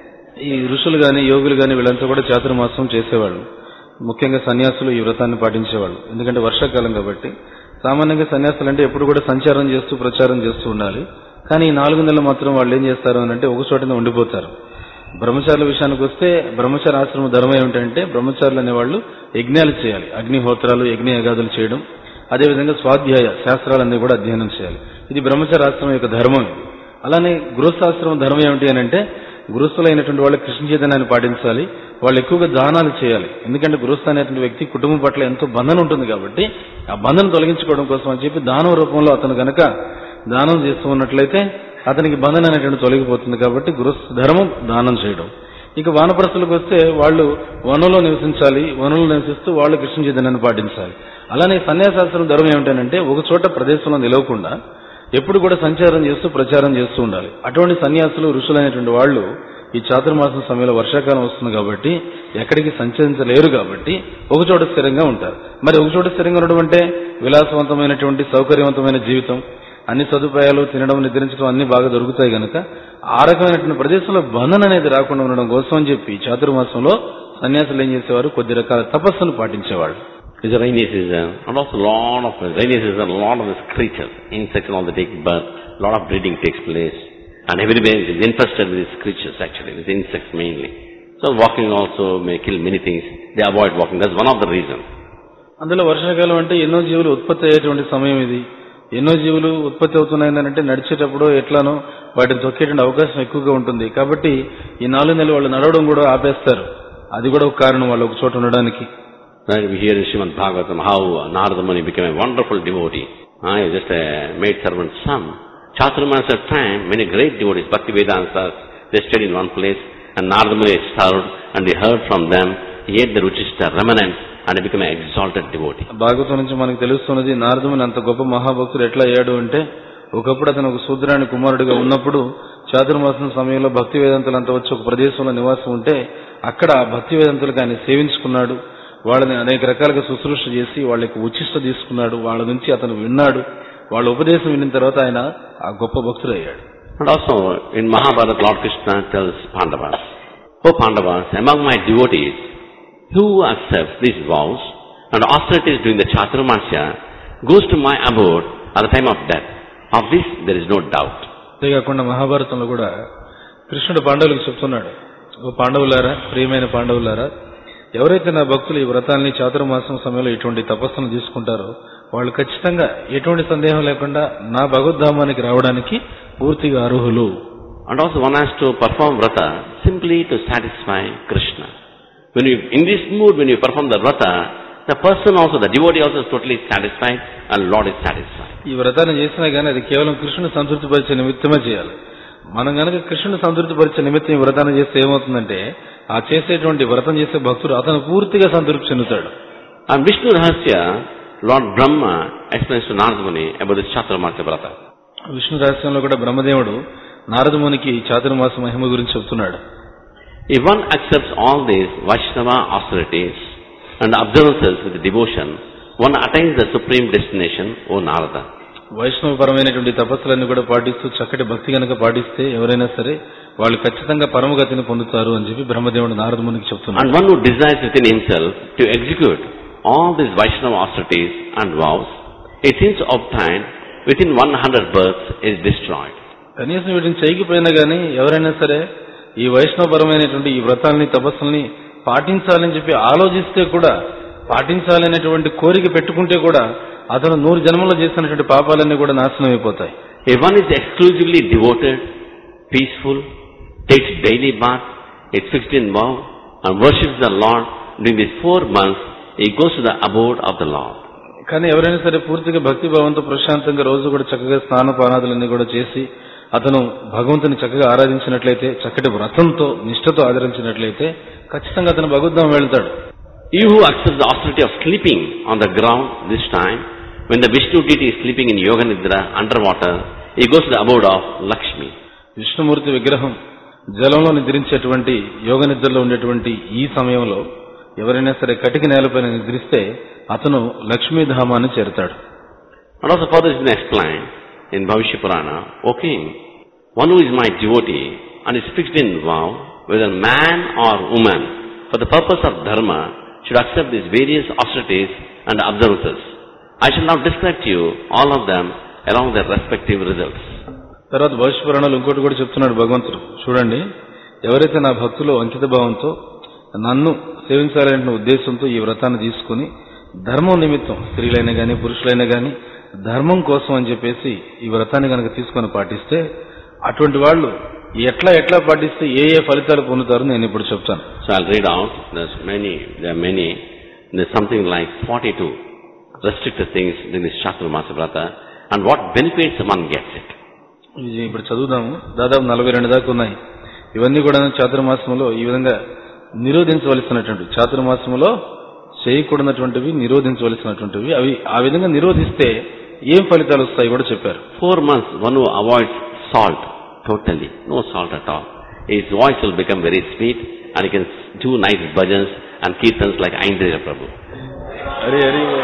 ఈ ఋషులు గాని యోగులు గాని వీళ్ళంతా కూడా చాతుర్మాసం చేసేవాళ్ళు. ముఖ్యంగా సన్యాసులు ఈ వ్రతాన్ని పాటించేవాళ్ళు. ఎందుకంటే వర్షాకాలం కాబట్టి. సామాన్యంగా సన్యాసులు అంటే ఎప్పుడు కూడా సంచారం చేస్తూ ప్రచారం చేస్తూ ఉండాలి. కానీ ఈ 4 నెలలు మాత్రం వాళ్ళు ఏం చేస్తారు అంటే ఒక చోటనే ఉండిపోతారు. బ్రహ్మచారుల విషయానికి వస్తే బ్రహ్మచార ఆశ్రమ ధర్మం ఏమిటంటే బ్రహ్మచారులు అనేవాళ్ళు యజ్ఞాలు చేయాలి. అగ్నిహోత్రాలు, యజ్ఞయాగాదులు చేయడం, అదేవిధంగా స్వాధ్యాయ శాస్త్రాలన్నీ కూడా అధ్యయనం చేయాలి. ఇది బ్రహ్మచార ఆశ్రమం యొక్క ధర్మం. అలానే గృహస్థాశ్రమం ధర్మం ఏమిటి అంటే గృహస్థులైనటువంటి వాళ్ళు కృష్ణ చైతన్యాన్ని పాటించాలి. వాళ్ళు ఎక్కువగా దానాలు చేయాలి. ఎందుకంటే గృహస్థ అనేటువంటి వ్యక్తి కుటుంబం పట్ల ఎంతో బంధన ఉంటుంది కాబట్టి ఆ బంధన తొలగించుకోవడం కోసం అని చెప్పి దానం రూపంలో అతను గనక దానం చేస్తూ ఉన్నట్లయితే అతనికి బంధన అనేటువంటి తొలగిపోతుంది. కాబట్టి గృహస్థ ధర్మం దానం చేయడం. ఇక వానప్రస్థులకు వస్తే వాళ్ళు వనంలో నివసించాలి. వనంలో నివసిస్తూ వాళ్ళు కృష్ణ చైతన్యాన్ని పాటించాలి. అలానే సన్యాసాశ్రమం ధర్మం ఏమిటంటే ఒక చోట ప్రదేశంలో నిలవకుండా ఎప్పుడు కూడా సంచారం చేస్తూ ప్రచారం చేస్తూ ఉండాలి. అటువంటి సన్యాసులు, ఋషులైనటువంటి వాళ్ళు ఈ చాతుర్మాసం సమయంలో వర్షాకాలం వస్తుంది కాబట్టి ఎక్కడికి సంచరించలేరు కాబట్టి ఒక చోట స్థిరంగా ఉంటారు. మరి ఒక చోట స్థిరంగా ఉండడం అంటే విలాసవంతమైనటువంటి సౌకర్యవంతమైన జీవితం, అన్ని సదుపాయాలు, తినడం, నిద్రించడం అన్ని బాగా దొరుకుతాయి కనుక ఆ రకమైనటువంటి ప్రదేశంలో బంధన అనేది రాకుండా ఉండడం కోసం అని చెప్పి చాతుర్మాసంలో సన్యాసులు ఏం చేసేవారు, కొద్ది రకాల తపస్సును పాటించేవాళ్ళు. It's a rainy season, and also lot of rainy season, lot of these creatures, insects and all that take birth, lot of breeding takes place, and everybody is infested with these creatures actually, with insects mainly. So walking also may kill many things. They avoid walking. That's one of the reasons. అందులో వర్షాకాలం అంటే ఎన్నో జీవులు ఉత్పత్తి అయ్యేటువంటి సమయం ఇది. ఎన్నో జీవులు ఉత్పత్తి అవుతున్నాయంటే నడిచేటప్పుడు ఎట్లానో వాటిని తొక్కేటువంటి అవకాశం ఎక్కువగా ఉంటుంది. కాబట్టి ఈ 4 నెలలు వాళ్ళు నడవడం కూడా ఆపేస్తారు. అది కూడా ఒక కారణం వాళ్ళు ఒక చోట ఉండడానికి. Right, we hear in Srimad Bhagavatam how Narada Muni became a wonderful devotee. He was just a maid servant's son. Chaturmasya time, many great devotees, Bhaktivedantas, they stayed in one place, and Narada Muni served, and they heard from them. He ate the Ruchishta remnants, and he became an exalted devotee. Bhagavatam నుంచి మనకు తెలుస్తున్నది నారద ముని అంత గొప్ప మహాభక్తుడు ఎట్లా అయ్యాడు అంటే ఒకప్పుడు అతను ఒక శూద్రాని కుమారుడిగా ఉన్నప్పుడు చాతుర్మాసం సమయంలో భక్తి వేదాంతులంతా వచ్చి ఒక ప్రదేశంలో నివాసం ఉంటే అక్కడ భక్తి వేదాంతులకు ఆయన సేవించుకున్నాడు. వాళ్ళని అనేక రకాలుగా శుశ్రూష చేసి వాళ్ళకి ఉచిష్ట తీసుకున్నాడు. వాళ్ళ నుంచి అతను విన్నాడు. వాళ్ళ ఉపదేశం విన్న తర్వాత ఆయన ఆ గొప్ప భక్తుడు అయ్యాడు. And also in Mahabharata, Lord Krishna tells Pandavas, "O Pandavas, among my devotees, who accepts these vows and austerities during the Chaturmasya goes to my abode at the time of death. Of this there is no doubt. అంతేకాకుండా మహాభారతంలో కూడా కృష్ణుడు పాండవులకు చెప్తున్నాడు, ఓ పాండవులారా, ప్రియమైన పాండవులారా, ఎవరైతే నా భక్తులు ఈ వ్రతాన్ని చాతుర్మాసం సమయంలో ఇటువంటి తపస్సును తీసుకుంటారో వాళ్ళు ఖచ్చితంగా ఎటువంటి సందేహం లేకుండా నా భగవద్ధామానికి రావడానికి పూర్తిగా అర్హులు. And also one has to perform vrata simply to satisfy Krishna. When you, in this mood, when you perform the vrata, the person also, the devotee also is totally satisfied and Lord is satisfied. ఈ వ్రతాన్ని చేసినా గానీ అది కేవలం కృష్ణుని సంతృప్తిపరిచే నిమిత్తమే చేయాలి. మనం గనక కృష్ణుని సంతృప్తిపరిచే నిమిత్తం ఈ వ్రతాన్ని చేస్తే ఏమవుతుందంటే ఆ చేసేటువంటి వ్రతం చేసే భక్తుడు అతను పూర్తిగా సంతృప్తి చెందుతాడు. And Vishnu Rahasya, Lord Brahma explains to Narada Muni about this Chaturmasya vrata. Vishnu రహస్యంలో కూడా బ్రహ్మదేవుడు నారద మునికి చాతుర్మాస మహిమ గురించి చెప్తున్నాడు. If one accepts all these Vaishnava austerities and observances with devotion, one attains the supreme destination, O Narada. వైష్ణవపరమైనటువంటి తపస్సులన్నీ కూడా పాటిస్తూ చక్కటి భక్తి గనక పాటిస్తే ఎవరైనా సరే వాళ్ళు ఖచ్చితంగా పరమగతిని పొందుతారు అని చెప్పి బ్రహ్మదేవుడు నారద మునికి చెప్తున్నాడు. And one who desires within himself to execute all these Vaishnava austerities and vows, it seems to obtain within 100 births is destroyed. కనీసం వీటిని చేయకపోయినా గానీ ఎవరైనా సరే ఈ వైష్ణవపరమైనటువంటి ఈ వ్రతాలని తపస్సుల్ని పాటించాలని చెప్పి ఆలోచిస్తే కూడా, పాటించాలనేటువంటి కోరిక పెట్టుకుంటే కూడా అతను 100 జన్మలో చేసినటువంటి పాపాలన్నీ కూడా నాశనం అయిపోతాయి. If one is exclusively devoted, peaceful, takes daily bath, is fixed in vow, and worships the Lord during these 4 months, he goes to the abode of the Lord. కానీ ఎవరైనా సరే పూర్తిగా భక్తి భావంతో ప్రశాంతంగా రోజు కూడా చక్కగా స్నానపానాదులన్నీ కూడా చేసి అతను భగవంతుని చక్కగా ఆరాధించినట్లయితే, చక్కటి వ్రతంతో నిష్ఠతో ఆచరించినట్లయితే ఖచ్చితంగా అతను భగవద్ధామం వెళ్తాడు. He who accepts the austerity of sleeping on the ground this time, when the Vishnu deity is sleeping in Yoga Nidra underwater, he goes to the abode of Lakshmi. Vishnumurthy విగ్రహం జలంలో నిద్రించేటువంటి యోగ నిద్రలో ఉండేటువంటి ఈ సమయంలో ఎవరైనా సరే కటిక నేలపైన నిద్రిస్తే అతను లక్ష్మీధామాన్ని చేరుతాడు. And also further has been explained in Bhavishya Purana, O king, one who is my devotee and is fixed in vow, whether man or woman, for the purpose of dharma, should accept these various austerities and observances. I shall now describe to you all of them along their respective results. తర్వాత భవిష్య పురాణాలు ఇంకోటి కూడా చెప్తున్నాడు భగవంతుడు, చూడండి, ఎవరైతే నా భక్తులు అంకిత భావంతో నన్ను సేవించాలనే ఉద్దేశంతో ఈ వ్రతాన్ని తీసుకుని ధర్మం నిమిత్తం, స్త్రీలైనా గానీ పురుషులైనా గానీ ధర్మం కోసం అని చెప్పేసి ఈ వ్రతాన్ని కనుక తీసుకొని పాటిస్తే అటువంటి వాళ్ళు ఎట్లా పాటిస్తే ఏ ఫలితాలు పొందుతారో నేను ఇప్పుడు చెప్తాను. So I'll read out. There are many. There's something like 42 restricted things in this Chaturmasa Vrata, and what benefits one gets it. ఇది ఇప్పుడు చదువుదాము. దాదాపు 42 దాకా ఉన్నాయి. ఇవన్నీ కూడా చాతుర్మాసంలో ఈ విధంగా నిరోధించవలసినటువంటి, చాతుర్మాసంలో చేయకూడనటువంటివి, నిరోధించవలసినటువంటివి, అవి ఆ విధంగా నిరోధిస్తే ఏం ఫలితాలు వస్తాయి కూడా చెప్పారు. 4 months one who avoids salt totally, no salt at all, his voice will become very sweet and he can do nice bhajans and kirtans like Aindriya Prabhu. Hari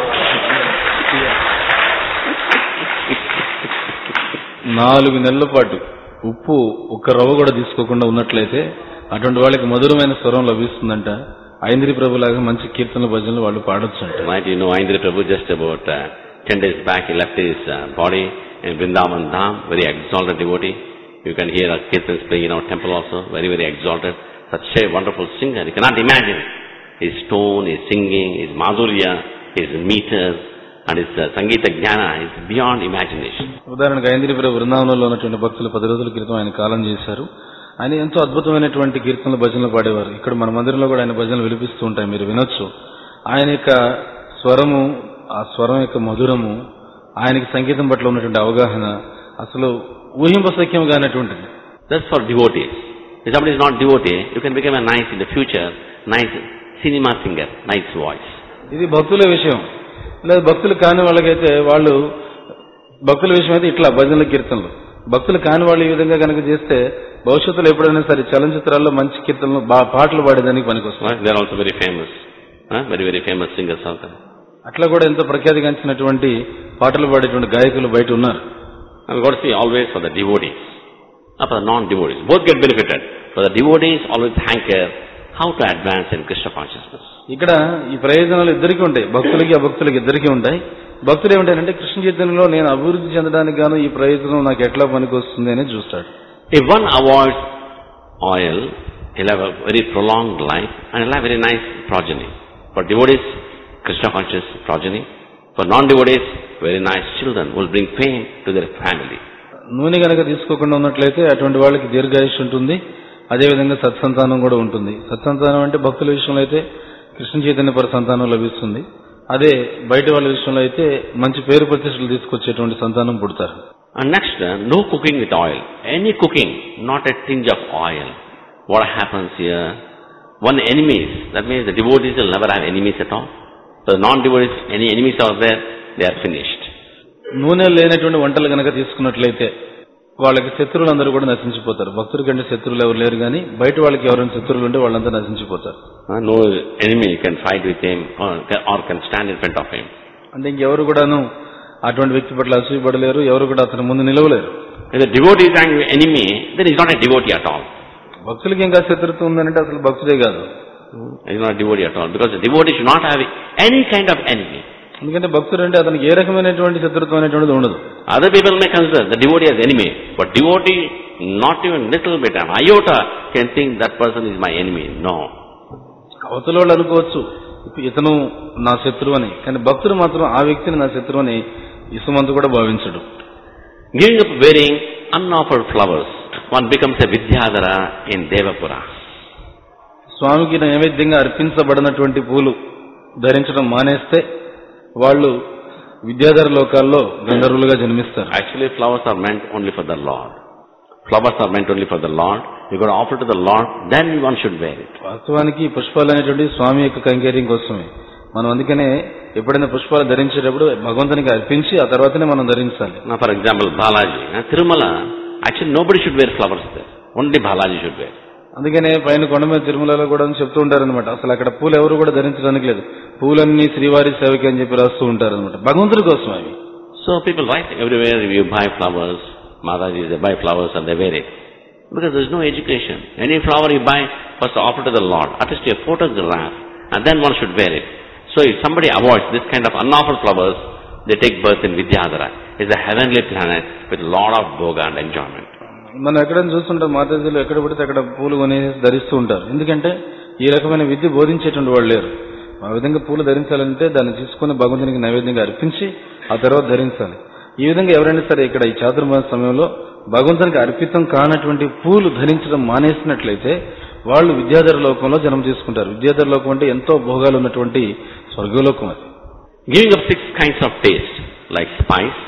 4 నెలల పాటు ఉప్పు ఒక్క రవ్వ కూడా తీసుకోకుండా ఉన్నట్లయితే అటువంటి వాళ్ళకి మధురమైన స్వరం లభిస్తుందంట. ఐంద్రి ప్రభు లాగా మంచి కీర్తనల భజనలు వాళ్ళు పాడొచ్చు అంట. Might you know Aindriya Prabhu just about 10 days back he left his body in Vrindavan Dham, very exalted devotee. You can hear our kirtans playing in our temple also, very, very exalted. Such a wonderful singer, you cannot imagine. His tone, his singing, his madhurya, his meters, and his Sangeeta Jnana is beyond imagination. ఉదాహరణకు ఐంద్రి ప్రభు బృందావనంలో ఉన్నటువంటి భక్తులు 10 రోజుల క్రితం ఆయన కాలం చేశారు. ఆయన ఎంతో అద్భుతమైనటువంటి కీర్తనలు భజనలు పాడేవారు. ఇక్కడ మన మందిరంలో కూడా ఆయన భజనలు వినిపిస్తూ ఉంటాయి, మీరు వినొచ్చు. ఆయన యొక్క స్వరము, ఆ స్వరం యొక్క మధురము, ఆయనకి సంగీతం పట్ల ఉన్నటువంటి అవగాహన అసలు ఊహింపశక్యంగా అనేటువంటిది. That's for devotees. If somebody is not devotee, you can become a nice, in the future, nice cinema singer, nice voice. ఇది భక్తుల విషయం. లేదా భక్తులు కాని వాళ్ళకైతే వాళ్ళు, భక్తుల విషయం అయితే ఇట్లా భజనల కీర్తనలు, భక్తులు కాని వాళ్ళు ఈ విధంగా కనుక చేస్తే భవిష్యత్తులో ఎప్పుడైనా సరే చలనచిత్రాల్లో మంచి కీర్తనలు పాటలు పాడేదానికి పనికొస్తుంది. They are also very famous, very, very famous singers out there. అట్లా కూడా ఎంతో ప్రఖ్యాతిగాంచినటువంటి పాటలు పాడేటువంటి గాయకులు బయట ఉన్నారు. And we got to see always for the devotees, not for the non-devotees. Both get benefited. For the devotees, always hanker how to advance in Krishna consciousness. ఇక్కడ ఈ ప్రయోజనాలు ఇద్దరికీ ఉంటాయి, భక్తులకి అభక్తులకి ఇద్దరికీ ఉంటాయి. భక్తుడు ఏమిటంటే కృష్ణ చైతన్యంలో నేను అభివృద్ధి చెందడానికి గాను ఈ ప్రయత్నం నాకు ఎట్లా పనికి వస్తుంది అని చూస్తాడు. If one avoids oil, he'll have a very prolonged life and he'll have very nice progeny. For devotees, Krishna conscious progeny. For non-devotees, very nice children will bring fame to their family. నూనె గనక తీసుకోకుండా ఉన్నట్లయితే అటువంటి వాళ్ళకి దీర్ఘాయుష్ ఉంటుంది, అదేవిధంగా సత్సంతానం కూడా ఉంటుంది. సత్సంతానం అంటే భక్తుల విషయంలో అయితే కృష్ణ చైతన్య పర సంతానం లభిస్తుంది. అదే బయట వాళ్ళ విషయంలో అయితే మంచి పేరు ప్రతిష్టలు తీసుకొచ్చేటువంటి సంతానం పుడతారు. And next, no cooking with oil. Any cooking, not a tinge of oil. What happens here? One enemies, that means the devotees will never have enemies at all. So non-devotees, any enemies are there, they are finished. నూనె లేనటువంటి వంటలు గనక తీసుకున్నట్లయితే వాళ్ళకి శత్రువులు అందరూ కూడా నశించిపోతారు. భక్తుల కంటే శత్రువులు ఎవరు లేరు కానీ బయట వాళ్ళకి ఎవరైనా శత్రువులు ఉంటే వాళ్ళంతా నశించిపోతారు. No enemy can fight with him or can stand in front of him. అంటే ఇంకెవరు కూడాను అటువంటి వ్యక్తి పట్ల అసూయపడలేరు, ఎవరు కూడా అతని ముందు నిలవలేరు. If the devotee is an enemy, then he is not a devotee at all. భక్తులకి ఇంకా శత్రుత్వం ఉందంటే అసలు భక్తుడే కాదు. He is not a devotee at all, because the devotee should not have any kind of enemy. ఎందుకంటే భక్తుడు అంటే అతనికి ఏ రకమైనటువంటి శత్రుత్వం అనేటువంటిది ఉండదు. Other people may consider the devotee as enemy, but devotee not even little bit, an iota can think that person is my enemy. No. అవతల వాళ్ళు అనుకోవచ్చు ఇతను నా శత్రువు అని, కానీ భక్తుడు మాత్రం ఆ వ్యక్తిని నా శత్రువు అని ఇసుమంతు కూడా భావించడు. Giving up wearing unoffered flowers, one becomes a Vidyadhara in Devapura. స్వామికి నైవేద్యంగా అర్పించబడినటువంటి పూలు ధరించడం మానేస్తే వాళ్ళు విద్యాధర లోకాల్లో గంధర్వులుగా జన్మిస్తారు. Actually, flowers are meant only for the Lord. Flowers are meant only for the Lord. You got to offer to the Lord, then one should wear it. వాస్తవానికి పుష్పాలు అనేటువంటి స్వామి యొక్క కైంకర్యం కోసమే. మనం అందుకనే ఎప్పుడైనా పుష్పాలు ధరించేటప్పుడు భగవంతునికి అర్పించి ఆ తర్వాతనే మనం ధరించాలి. Now, for example, Balaji, Tirumala, actually nobody should wear flowers there. Only Balaji should wear. అందుకనే పైన కొండ మీద తిరుమలలో కూడా చెప్తూ ఉంటారనమాట, అసలు అక్కడ పూలు ఎవరు కూడా ధరించడానికి లేదు, పూలన్నీ శ్రీవారి సేవకి అని చెప్పి రాస్తూ ఉంటారనమాట, భగవంతుడి కోసం అవి. So people write everywhere, you buy flowers, Mataji, they buy flowers and they wear it. Because there is no education. Any flower you buy, first offer to the Lord, at least a photograph, and then one should wear it. So if somebody avoids this kind of unoffered flowers, they take birth in Vidyadhara. It's a heavenly planet with a lot of bhoga and enjoyment. మనం ఎక్కడైనా చూస్తుంటాం, మాతాజీలు ఎక్కడ పడితే అక్కడ పూలు కొనేసి ధరిస్తూ ఉంటారు. ఎందుకంటే ఈ రకమైన విద్య బోధించేటువంటి వాళ్ళు లేరు. ఆ విధంగా పూలు ధరించాలంటే దాన్ని తీసుకుని భగవంతునికి నైవేద్యంగా అర్పించి ఆ తర్వాత ధరించాలి. ఈ విధంగా ఎవరైనా సరే ఇక్కడ ఈ చాతుర్మాస సమయంలో భగవంతునికి అర్పితం కానటువంటి పూలు ధరించడం మానేసినట్లయితే వాళ్ళు విద్యాధర లోకంలో జన్మ తీసుకుంటారు. విద్యాధర లోకం అంటే ఎంతో భోగాలు ఉన్నటువంటి స్వర్గలోకం అది. Giving up 6 kinds of taste, like spice,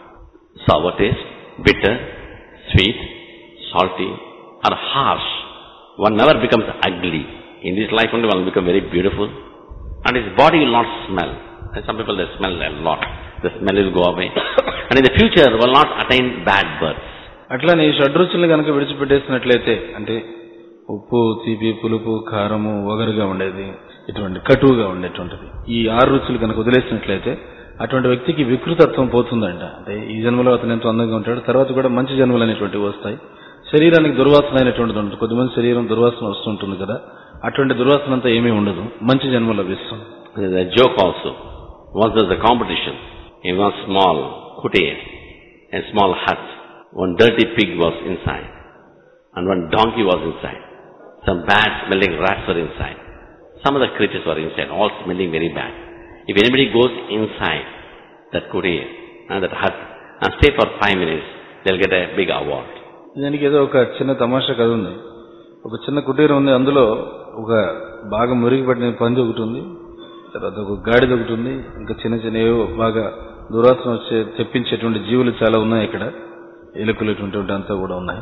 sour taste, bitter, sweet, salty, or harsh. One never becomes ugly. In this life only one will become very beautiful. And his body will not smell. And some people, they smell a lot. The smell will go away. And in the future will not attain bad births. అట్లానే ఈ షడ్రుచులను కనుక విడిచిపెట్టేసినట్లయితే, అంటే ఉప్పు, తీపి, పులుపు, కారము, వగరుగా ఉండేది, ఇటువంటి కటువుగా ఉండేటువంటిది, ఈ 6 రుచులు కనుక వదిలేసినట్లయితే అటువంటి వ్యక్తికి వికృతత్వం పోతుందంట. అంటే ఈ జన్మలో అతను ఎంతో అందంగా ఉంటాడు, తర్వాత కూడా మంచి జన్మలు అనేటువంటివి వస్తాయి. శరీరానికి దుర్వాసన అయినటువంటిది ఉంటుంది. కొద్దిమంది శరీరం దుర్వాసన వస్తుంటుంది కదా, అటువంటి దుర్వాసన అంతా ఏమీ ఉండదు, మంచి జన్మ లభిస్తుంది. There is a joke also. Once there was a competition in one small kutir, a small hut. One dirty pig was inside and one donkey was inside. Some bad smelling rats were inside. Some other creatures were inside, all smelling very bad. If anybody goes inside that kutir and that hut and stay for 5 minutes, they'll get a big award. దీనికి ఏదో ఒక చిన్న తమాషా కథ ఉంది. ఒక చిన్న కుటీరం ఉంది, అందులో ఒక బాగా మురిగి పట్టిన పంది ఒకటి ఉంది, తర్వాత ఒక గాడిద ఒకటి ఉంది, ఇంకా చిన్న చిన్న ఏవో బాగా దుర్వాసన వచ్చే తెప్పించేటువంటి జీవులు చాలా ఉన్నాయి. ఇక్కడ ఎలుకలు ఇటువంటి అంతా కూడా ఉన్నాయి.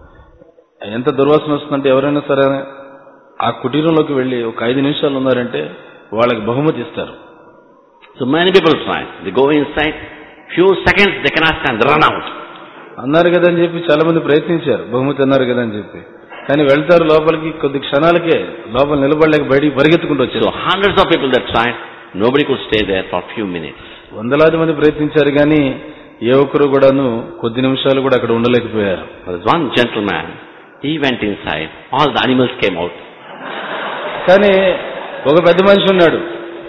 ఎంత దుర్వాసన వస్తుందంటే ఎవరైనా సరే ఆ కుటీరంలోకి వెళ్ళి ఒక 5 నిమిషాలు ఉన్నారంటే వాళ్ళకి బహుమతి ఇస్తారు. So many people try. They go inside, few seconds they cannot stand, they run out. అన్నారు కదా అని చెప్పి చాలా మంది ప్రయత్నించారు, బహుమతి అన్నారు కదా అని చెప్పి, కానీ వెళ్తారు లోపలికి, కొద్ది క్షణాలకే లోపల నిలబడలేక బయటికి పరిగెత్తుకుంటూ వచ్చారు. So hundreds of people that tried, nobody could stay there for few minutes. వందలాది మంది ప్రయత్నించారు, కానీ ఏ ఒక్కరు కూడాను కొద్ది నిమిషాలు కూడా అక్కడ ఉండలేకపోయారు. There was one gentleman, he went inside, all the animals came out. కానీ ఒక పెద్ద మనిషి ఉన్నాడు,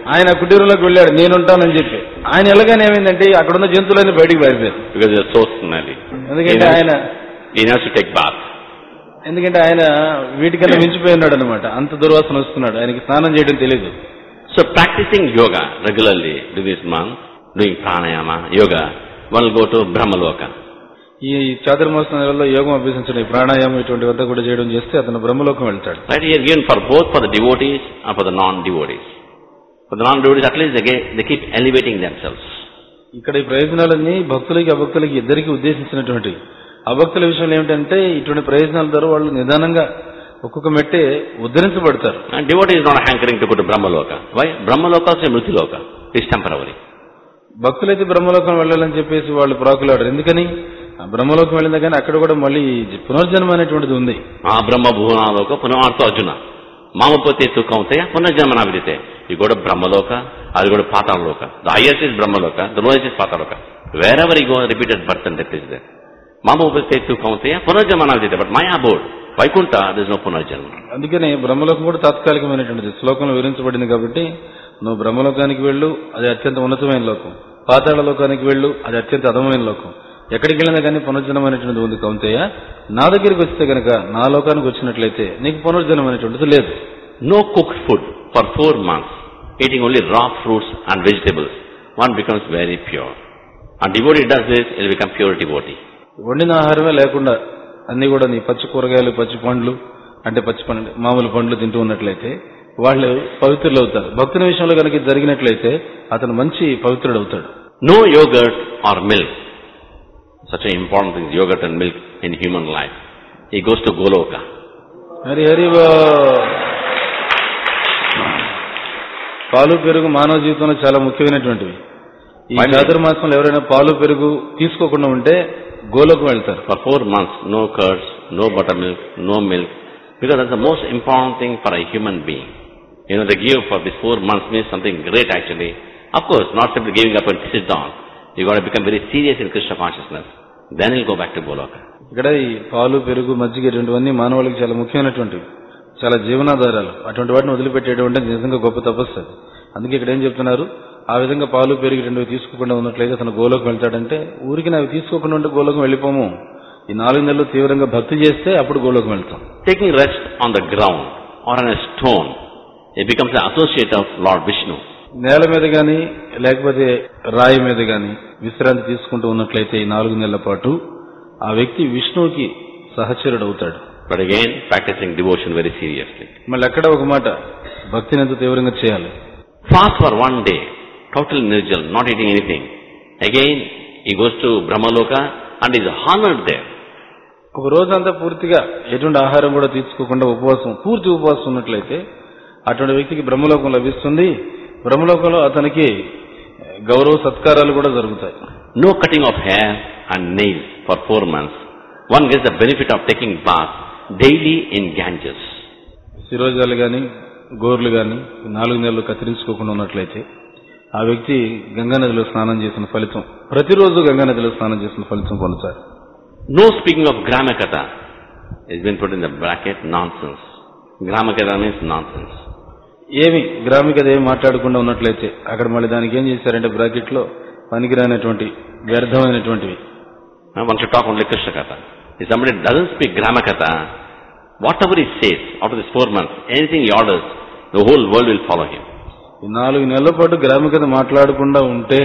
ఆయన కుటీరంలోకి వెళ్ళాడు, నేనుంటానని చెప్పి. ఆయన వెళ్ళగానే ఏమైందంటే అక్కడున్న జంతువులన్నీ బయటికి పారిపోయారు. Because they are so smelly. ఎందుకంటే He has to take bath. ఎందుకంటే ఆయన వీటికన్నా మించిపోయి ఉన్నాడు అనమాట. అంత దుర్వాసన వస్తున్నాడు, ఆయనకి స్నానం చేయడం తెలియదు. So practicing yoga regularly during this month, doing pranayama, yoga, one will go to Brahmaloka. ఈ చాతుర్మాస నెలలో యోగం అభ్యసించడం, ఈ ప్రాణాయామం ఇటువంటివంతా కూడా చేయడం చేస్తే అతను బ్రహ్మలోకం వెళ్తాడు. Right here given for both for the devotees and for the non-devotees. For the non-devotees at least they keep elevating themselves. ఇక్కడ ఈ ప్రయోజనాలన్నీ భక్తులకి అభక్తులకి ఇద్దరికి ఉద్దేశించినటువంటి. అభక్తుల విషయంలో ఏమిటంటే ఇటువంటి ప్రయోజనాల ద్వారా వాళ్ళు నిదానంగా ఒక్కొక్క మెట్టే ఉద్ధరించబడతారు. And devotee is not hankering to go to Brahmaloka. Why? Brahmaloka is Mrutiloka. It's temporary. భక్తులైతే బ్రహ్మలోకం వెళ్ళాలని చెప్పేసి వాళ్ళు ప్రాకులాడరు. ఎందుకని? బ్రహ్మలోకం వెళ్ళిందా కానీ అక్కడ కూడా మళ్ళీ పునర్జన్మ అనేటువంటిది ఉంది. ఆ బ్రహ్మ భువనాలోక పునః అర్జున మామపోతే తుకౌతే పునర్జన్మ విదితే. You go to Brahmaloka, అది కూడా Pataloka. The highest is Brahmaloka, the lowest is Pataloka. Wherever you go, repeated birth and death is there. మామపోతే తుకౌతే పునర్జన్మ విదితే. But my abode, Vaikuntha, there is no పునర్జన్మ. అందుకని బ్రహ్మలోకం కూడా తాత్కాలికమైనటువంటిది. శ్లోకంలో వివరించబడింది కాబట్టి నువ్వు బ్రహ్మలోకానికి వెళ్ళు, అది అత్యంత ఉన్నతమైన లోకం. పాతాళ లోకానికి వెళ్ళు, అది అత్యంత అధమైన లోకం. ఎక్కడికి వెళ్ళినా కానీ పునర్జన్మ అనేటువంటిది ఉంది. కౌంతయ్య, నా దగ్గరికి వస్తే కనుక నా లోకానికి వచ్చినట్లయితే నీకు పునర్జన్మ అనేటువంటిది లేదు. No cooked food for 4 months, eating only raw fruits and vegetables, one becomes very pure. And devotee does this, he will become pure devotee. వండిన ఆహారమే లేకుండా అన్ని కూడా నీ పచ్చి కూరగాయలు, పచ్చి పండ్లు, అంటే పచ్చి పండ్లు, మామూలు పండ్లు తింటూ ఉన్నట్లయితే వాళ్ళు పవిత్రులు అవుతారు. భక్తుల విషయంలో కనుక ఇది జరిగినట్లయితే అతను మంచి పవిత్రుడు అవుతాడు. No yogurt or milk. Such an important thing, yogurt and milk in human life. He goes to Goloka. Hari Hari పాలు పెరుగు మానవ జీవితంలో చాలా ముఖ్యమైనటువంటివి. ఈ చాతుర్మాసంలో ఎవరైనా పాలు పెరుగు తీసుకోకుండా ఉంటే గోలోకం వెళ్తారు. For 4 months, no curds, no buttermilk, no milk. Because that's the most important thing for a human being. You know, they give for these 4 months means something great actually. Of course, not simply giving up and sit down. You got to become very serious in Krishna consciousness. Then you'll go back to Goloka. ఇక్కడ ఈ పాలు పెరుగు మజ్జిగ ఇటువంటివన్నీ మానవాళికి చాలా ముఖ్యమైనటువంటివి, చాలా జీవనాధారాలు. అటువంటి వాటిని వదిలిపెట్టేయడం అంటే నిజంగా గొప్ప తపస్సు. అందుకే ఇక్కడ ఏం చెప్తున్నారు, ఆ విధంగా పాలు పెరుగు రెండవి తీసుకోకుండా ఉన్నట్లయితే అతను గోలోకం వెళ్తాడంటే, ఊరికి అవి తీసుకోకుండా ఉంటే గోలోకం వెళ్ళిపోము. ఈ 4 నెలలు తీవ్రంగా భక్తి చేస్తే అప్పుడు గోలోకం వెళ్తాం. Taking rest on the ground or on a stone, it becomes an associate of Lord Vishnu. నేల మీద గాని లేకపోతే రాయి మీద గాని విశ్రాంతి తీసుకుంటూ ఉన్నట్లయితే ఈ 4 నెలల పాటు ఆ వ్యక్తి విష్ణువుకి సహచరుడు అవుతాడు. But again, practicing devotion very seriously. మళ్ళీ అక్కడ ఒక మాట, భక్తిని ఎంత తీవ్రంగా చేయాలి. Fast for 1 day, total nirjal, not eating anything. Again, he goes to Brahmaloka and is honored there. ఒక రోజంతా పూర్తిగా ఎటువంటి ఆహారం కూడా తీసుకోకుండా పూర్తి ఉపవాసం ఉన్నట్లయితే అటువంటి వ్యక్తికి బ్రహ్మలోకం లభిస్తుంది. బ్రహ్మలోకంలో అతనికి గౌరవ సత్కారాలు కూడా జరుగుతాయి. No cutting of hair and nails for 4 months. One gets the benefit of taking bath daily in Ganges. శిరోజాలు గాని గోర్లు గాని 4 నెలలు కత్తిరించుకోకుండా ఉన్నట్లయితే ఆ వ్యక్తి గంగానదిలో స్నానం చేసిన ఫలితం, ప్రతిరోజు గంగానదిలో స్నానం చేసిన ఫలితం పొందుతారు. No speaking of Gramakatha has been put in the bracket nonsense. Gramakatha means nonsense. ఏమి గ్రామికత ఏమి మాట్లాడకుండా ఉన్నట్లయితే అక్కడ మళ్ళీ దానికి ఏం చేశారంటే బ్రాకెట్ లో పనికిరానటువంటి వ్యర్థమైనటువంటివి. One should talk only Krishna Katha. If somebody doesn't speak Gramakatha, whatever he says after this 4 months, anything he orders, the whole world will follow him. ఈ 4 నెలల పాటు గ్రామికత మాట్లాడకుండా ఉంటే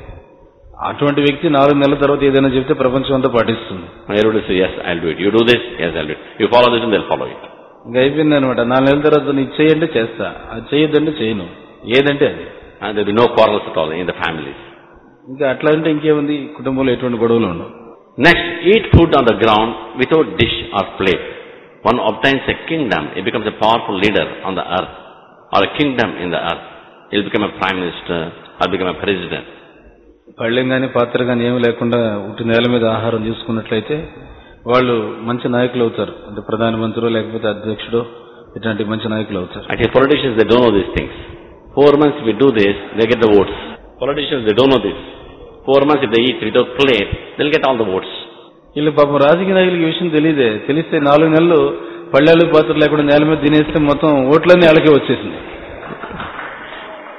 అటువంటి వ్యక్తి 4 నెలల తర్వాత ఏదైనా చెప్తే ప్రపంచం అంతా పాటిస్తుంది. Everybody say, yes, I'll do it. You do this, yes, I'll do it. You follow this and they'll follow it. ఇంకా అయిపోయింది అనమాట. 4 నెలల తర్వాత నీకు చేయండి చేస్తా, అది చేయొద్దంటే చేయను, ఏదంటే అది. And there will be no quarrels at all in the families. ఇంకా అట్లా అంటే ఇంకేముంది, కుటుంబంలో ఎటువంటి గొడవలు ఉండవు. Next, eat food on the ground without dish or plate. One obtains a kingdom. He becomes a powerful leader on the earth, or a kingdom in the earth. He'll become a prime minister or become a president. పళ్ళెం కానీ పాత్ర కానీ ఏమి లేకుండా ఉట్టి నేల మీద ఆహారం తీసుకున్నట్లయితే వాళ్ళు మంచి నాయకులు అవుతారు. అంటే ప్రధానమంత్రి లేకపోతే అధ్యక్షుడు, ఇట్లాంటి మంచి నాయకులు అవుతారు. Actually, politicians, they don't know these things. 4 months if we do this, they get the votes. Politicians, they don't know this. 4 months if they eat without plate, they'll get all the votes. వీళ్ళు పాపం రాజకీయ నాయకులకి విషయం తెలియదే. తెలిస్తే 4 నెలలు పళ్ళెలు పాత్రలు లేకుండా నేల మీద తినేస్తే మొత్తం ఓట్లన్నీ వాళ్ళకే వచ్చేసింది.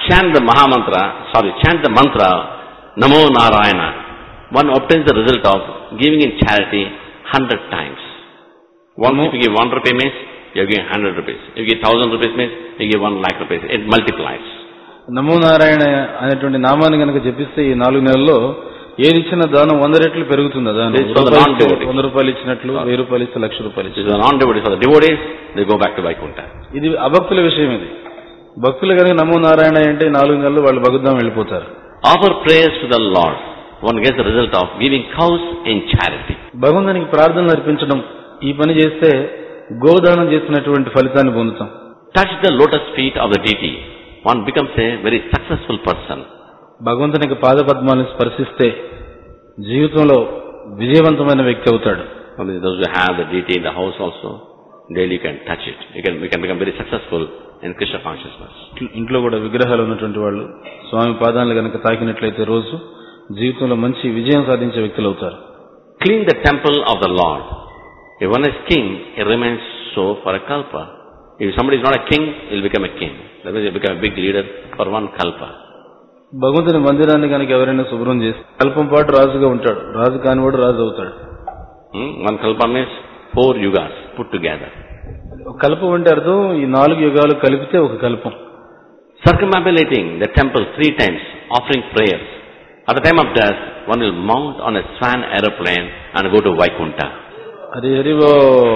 chant the mantra, Namo Narayana, one obtains the result of giving in charity 100 times. Once if you give 1 rupee means, you give 100 rupees. If you give 1000 rupees means, you give 1 lakh rupees. It multiplies. నమో నారాయణ అనేటువంటి నామాన్ని కనుక జపిస్తే ఈ 4 నెలల్లో ఏది ఇచ్చిన దానం 100 రెట్లు పెరుగుతుంది. దానం 100 రూపాయలు ఇచ్చినట్లు 1000 రూపాయలు ఇస్తే 1,00,000 రూపాయలు ఇస్తారు. Non-devotees, for the devotees, they go back to Vaikuntha. ఇది అభక్తుల విషయం. ఇది భక్తులు కనుక నమో నారాయణ అంటే 4 నెలలు వాళ్ళు భగవద్ధామం వెళ్ళిపోతారు. Offer prayers to the Lord. One gets the result of giving cows in charity. భగవంతునికి ప్రార్థనలు అర్పించడం, ఈ పని చేస్తే గోదానం చేసినటువంటి ఫలితాన్ని పొందుతాం. Touch the lotus feet of the deity. One becomes a very successful person. భగవంతునికి పాదపద్మాలను స్పర్శిస్తే జీవితంలో విజయవంతమైన వ్యక్తి అవుతాడు. Only those who have the deity in the house also, daily you can touch it. We can become very successful in Krishna consciousness. ఇంట్లో కూడా విగ్రహాలు ఉన్నటువంటి వాళ్ళు స్వామి పాదాలను కనుక తాకినట్లయితే రోజు జీవితంలో మంచి విజయం సాధించే వ్యక్తులు అవుతారు. Clean the temple of the Lord. If one is king, he remains so for a kalpa. If somebody is not a king, he will become a king. That means he will become a big leader for one kalpa. భగవంతుని మందిరాన్ని కనుక ఎవరైనా శుభ్రం చేసి కల్పం పాటు రాజుగా ఉంటాడు. రాజు కానివాడు రాజు అవుతాడు. One kalpa means 4 yugas put together. కల్పం అంటే అర్థం ఈ 4 యుగాలు కలిపితే ఒక కల్పం. Circumambulating the temple 3 times, offering prayers. At the time of death, one will mount on a swan aeroplane and go to Vaikuntha. Hari హరివో.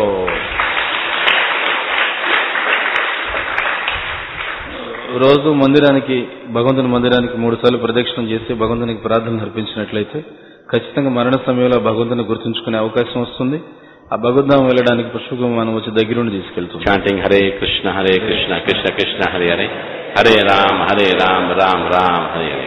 రోజు మందిరానికి భగవంతుని మందిరానికి 3 సార్లు ప్రదక్షిణం చేసి భగవంతునికి ప్రార్థనలు అర్పించినట్లయితే ఖచ్చితంగా మరణ సమయంలో భగవంతుని గుర్తుంచుకునే అవకాశం వస్తుంది. ఆ భగవద్ధామం వెళ్ళడానికి పుష్పక విమానం వచ్చి దగ్గరుండి తీసుకెళ్తుంది. Chanting Hare Krishna Krishna Krishna Hare Hare, Hare Ram Ram Ram Hare Hare.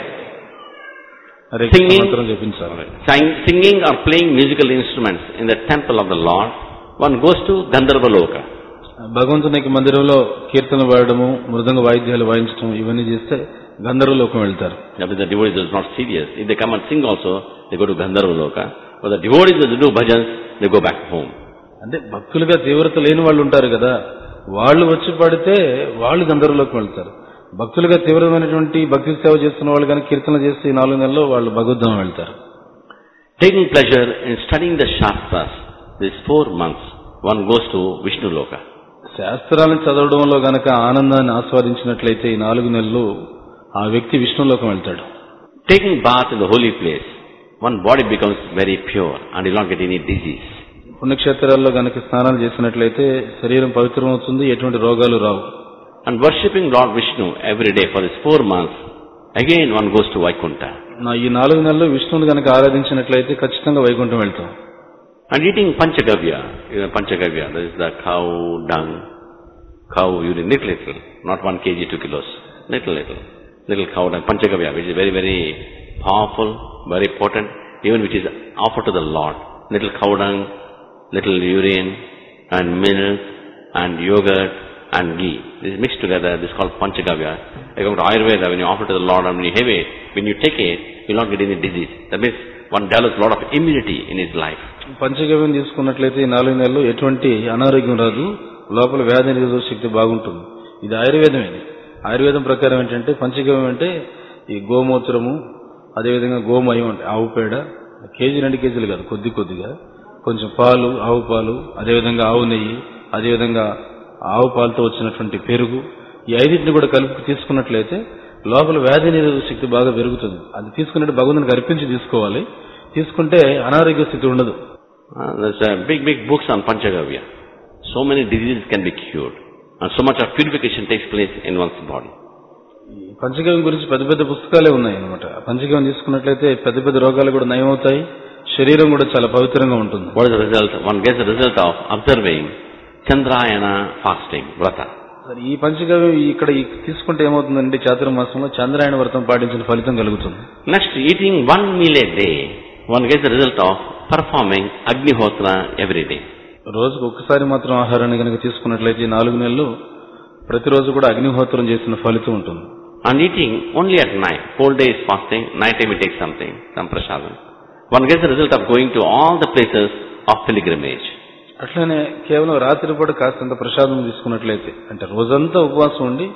Hare Krishna మంత్రం జపించాలి. Singing or playing musical instruments in the temple of the Lord, one goes to Gandharva Loka. భగవంతునికి మందిరంలో కీర్తనలు పాడడము, మృదంగ వాయిద్యాలు వాయించడం ఇవన్నీ చేస్తే గంధర్వ లోకం వెళ్తారు. The devotees is not serious. If they come and sing also, they go to Gandharva Loka. But the devotees that do bhajans, they go back home. అంటే భక్తులుగా తీవ్రత లేని వాళ్ళు ఉంటారు కదా, వాళ్ళు వచ్చి పాడితే వాళ్ళు గంధర్వ లోకం వెళ్తారు. భక్తులుగా తీవ్రమైనటువంటి భక్తి సేవ చేస్తున్న వాళ్ళు కానీ కీర్తన చేస్తే 4 నెలల్లో వాళ్ళు భగవద్ధామం వెళ్తారు. Taking pleasure in studying the Shastras, these 4 months, one goes to Vishnu Loka. శాస్త్రాలను చదవడంలో గనక ఆనందాన్ని ఆస్వాదించినట్లయితే ఈ 4 నెలలు ఆ వ్యక్తి విష్ణులోకం వెళ్తాడు. Taking bath in the holy place, one body becomes very pure and will not get any disease. పుణ్యక్షేత్రాల్లో గనక స్నానాలు చేసినట్లయితే శరీరం పవిత్రమవుతుంది, ఎటువంటి రోగాలు రావు. And worshipping Lord Vishnu every day for these 4 months, again one goes to Vaikuntha. ఈ 4 నెలలు విష్ణువుని గనక ఆరాధించినట్లయితే ఖచ్చితంగా వైకుంఠం వెళ్తాం. And eating Panchagavya, that is the cow dung, cow urine, little, not 1 kg, 2 kilos, little cow dung, Panchagavya, which is very, very powerful, very potent, even which is offered to the Lord. Little cow dung, little urine, and milk, and yogurt, and ghee. This is mixed together, this is called Panchagavya. According to Ayurveda, when you offer to the Lord and when you have it, when you take it, you will not get any disease. That means one develops a lot of immunity in his life. పంచగవ్యం తీసుకున్నట్లయితే ఈ 4 నెలల్లో ఎటువంటి అనారోగ్యం రాదు, లోపల వ్యాధి నిరోధక శక్తి బాగుంటుంది. ఇది ఆయుర్వేదం. ఇది ఆయుర్వేదం ప్రకారం ఏంటంటే పంచగవ్యం అంటే ఈ గోమూత్రము, అదేవిధంగా గోమయం అంటే ఆవు పేడ, కేజీ 2 కేజీలు కాదు, కొద్దిగా కొంచెం పాలు, ఆవు పాలు, అదేవిధంగా ఆవు నెయ్యి, అదేవిధంగా ఆవు పాలతో వచ్చినటువంటి పెరుగు, ఈ 5టిని కూడా కలిపి తీసుకున్నట్లయితే లోపల వ్యాధి నిరోధక శక్తి బాగా పెరుగుతుంది. అది తీసుకున్నట్టు భగవంతునికి అర్పించి తీసుకోవాలి. తీసుకుంటే అనారోగ్య స్థితి ఉండదు. There's a big books on Panchagavya. So many diseases can be cured, and so much of purification takes place in one's body. పంచగవ్యం గురించి పెద్ద పుస్తకాలే ఉన్నాయి అన్నమాట. పంచగవ్యం తీసుకున్నట్లయితే పెద్ద రోగాలు కూడా నయమవుతాయి, శరీరం కూడా చాలా పవిత్రంగా ఉంటుంది. What is the result? One gets the result of observing Chandrayana fasting, vrata. ఈ పంచగవ్యం ఇక్కడ తీసుకుంటే ఏమవుతుందంటే చాతుర్మాసంలో చంద్రాయణ వ్రతం పాటించిన ఫలితం కలుగుతుంది. Next, eating 1 meal a day, one gets the result of performing Agnihotra every day. రోజుకు ఒక్కసారి మాత్రం ఆహారాన్ని కనుక తీసుకున్నట్లయితే 4 నెలలు ప్రతిరోజు కూడా అగ్నిహోత్రం చేసిన ఫలితం ఉంటుంది. And eating only at night, whole day is fasting, night time we take something, some prasadam. One gets the result of going to all the places of pilgrimage. అట్లనే కేవలం రాత్రిపూట కాస్తంత ప్రసాదం తీసుకున్నట్లయితే, అంటే రోజంతా ఉపవాసం ఉండి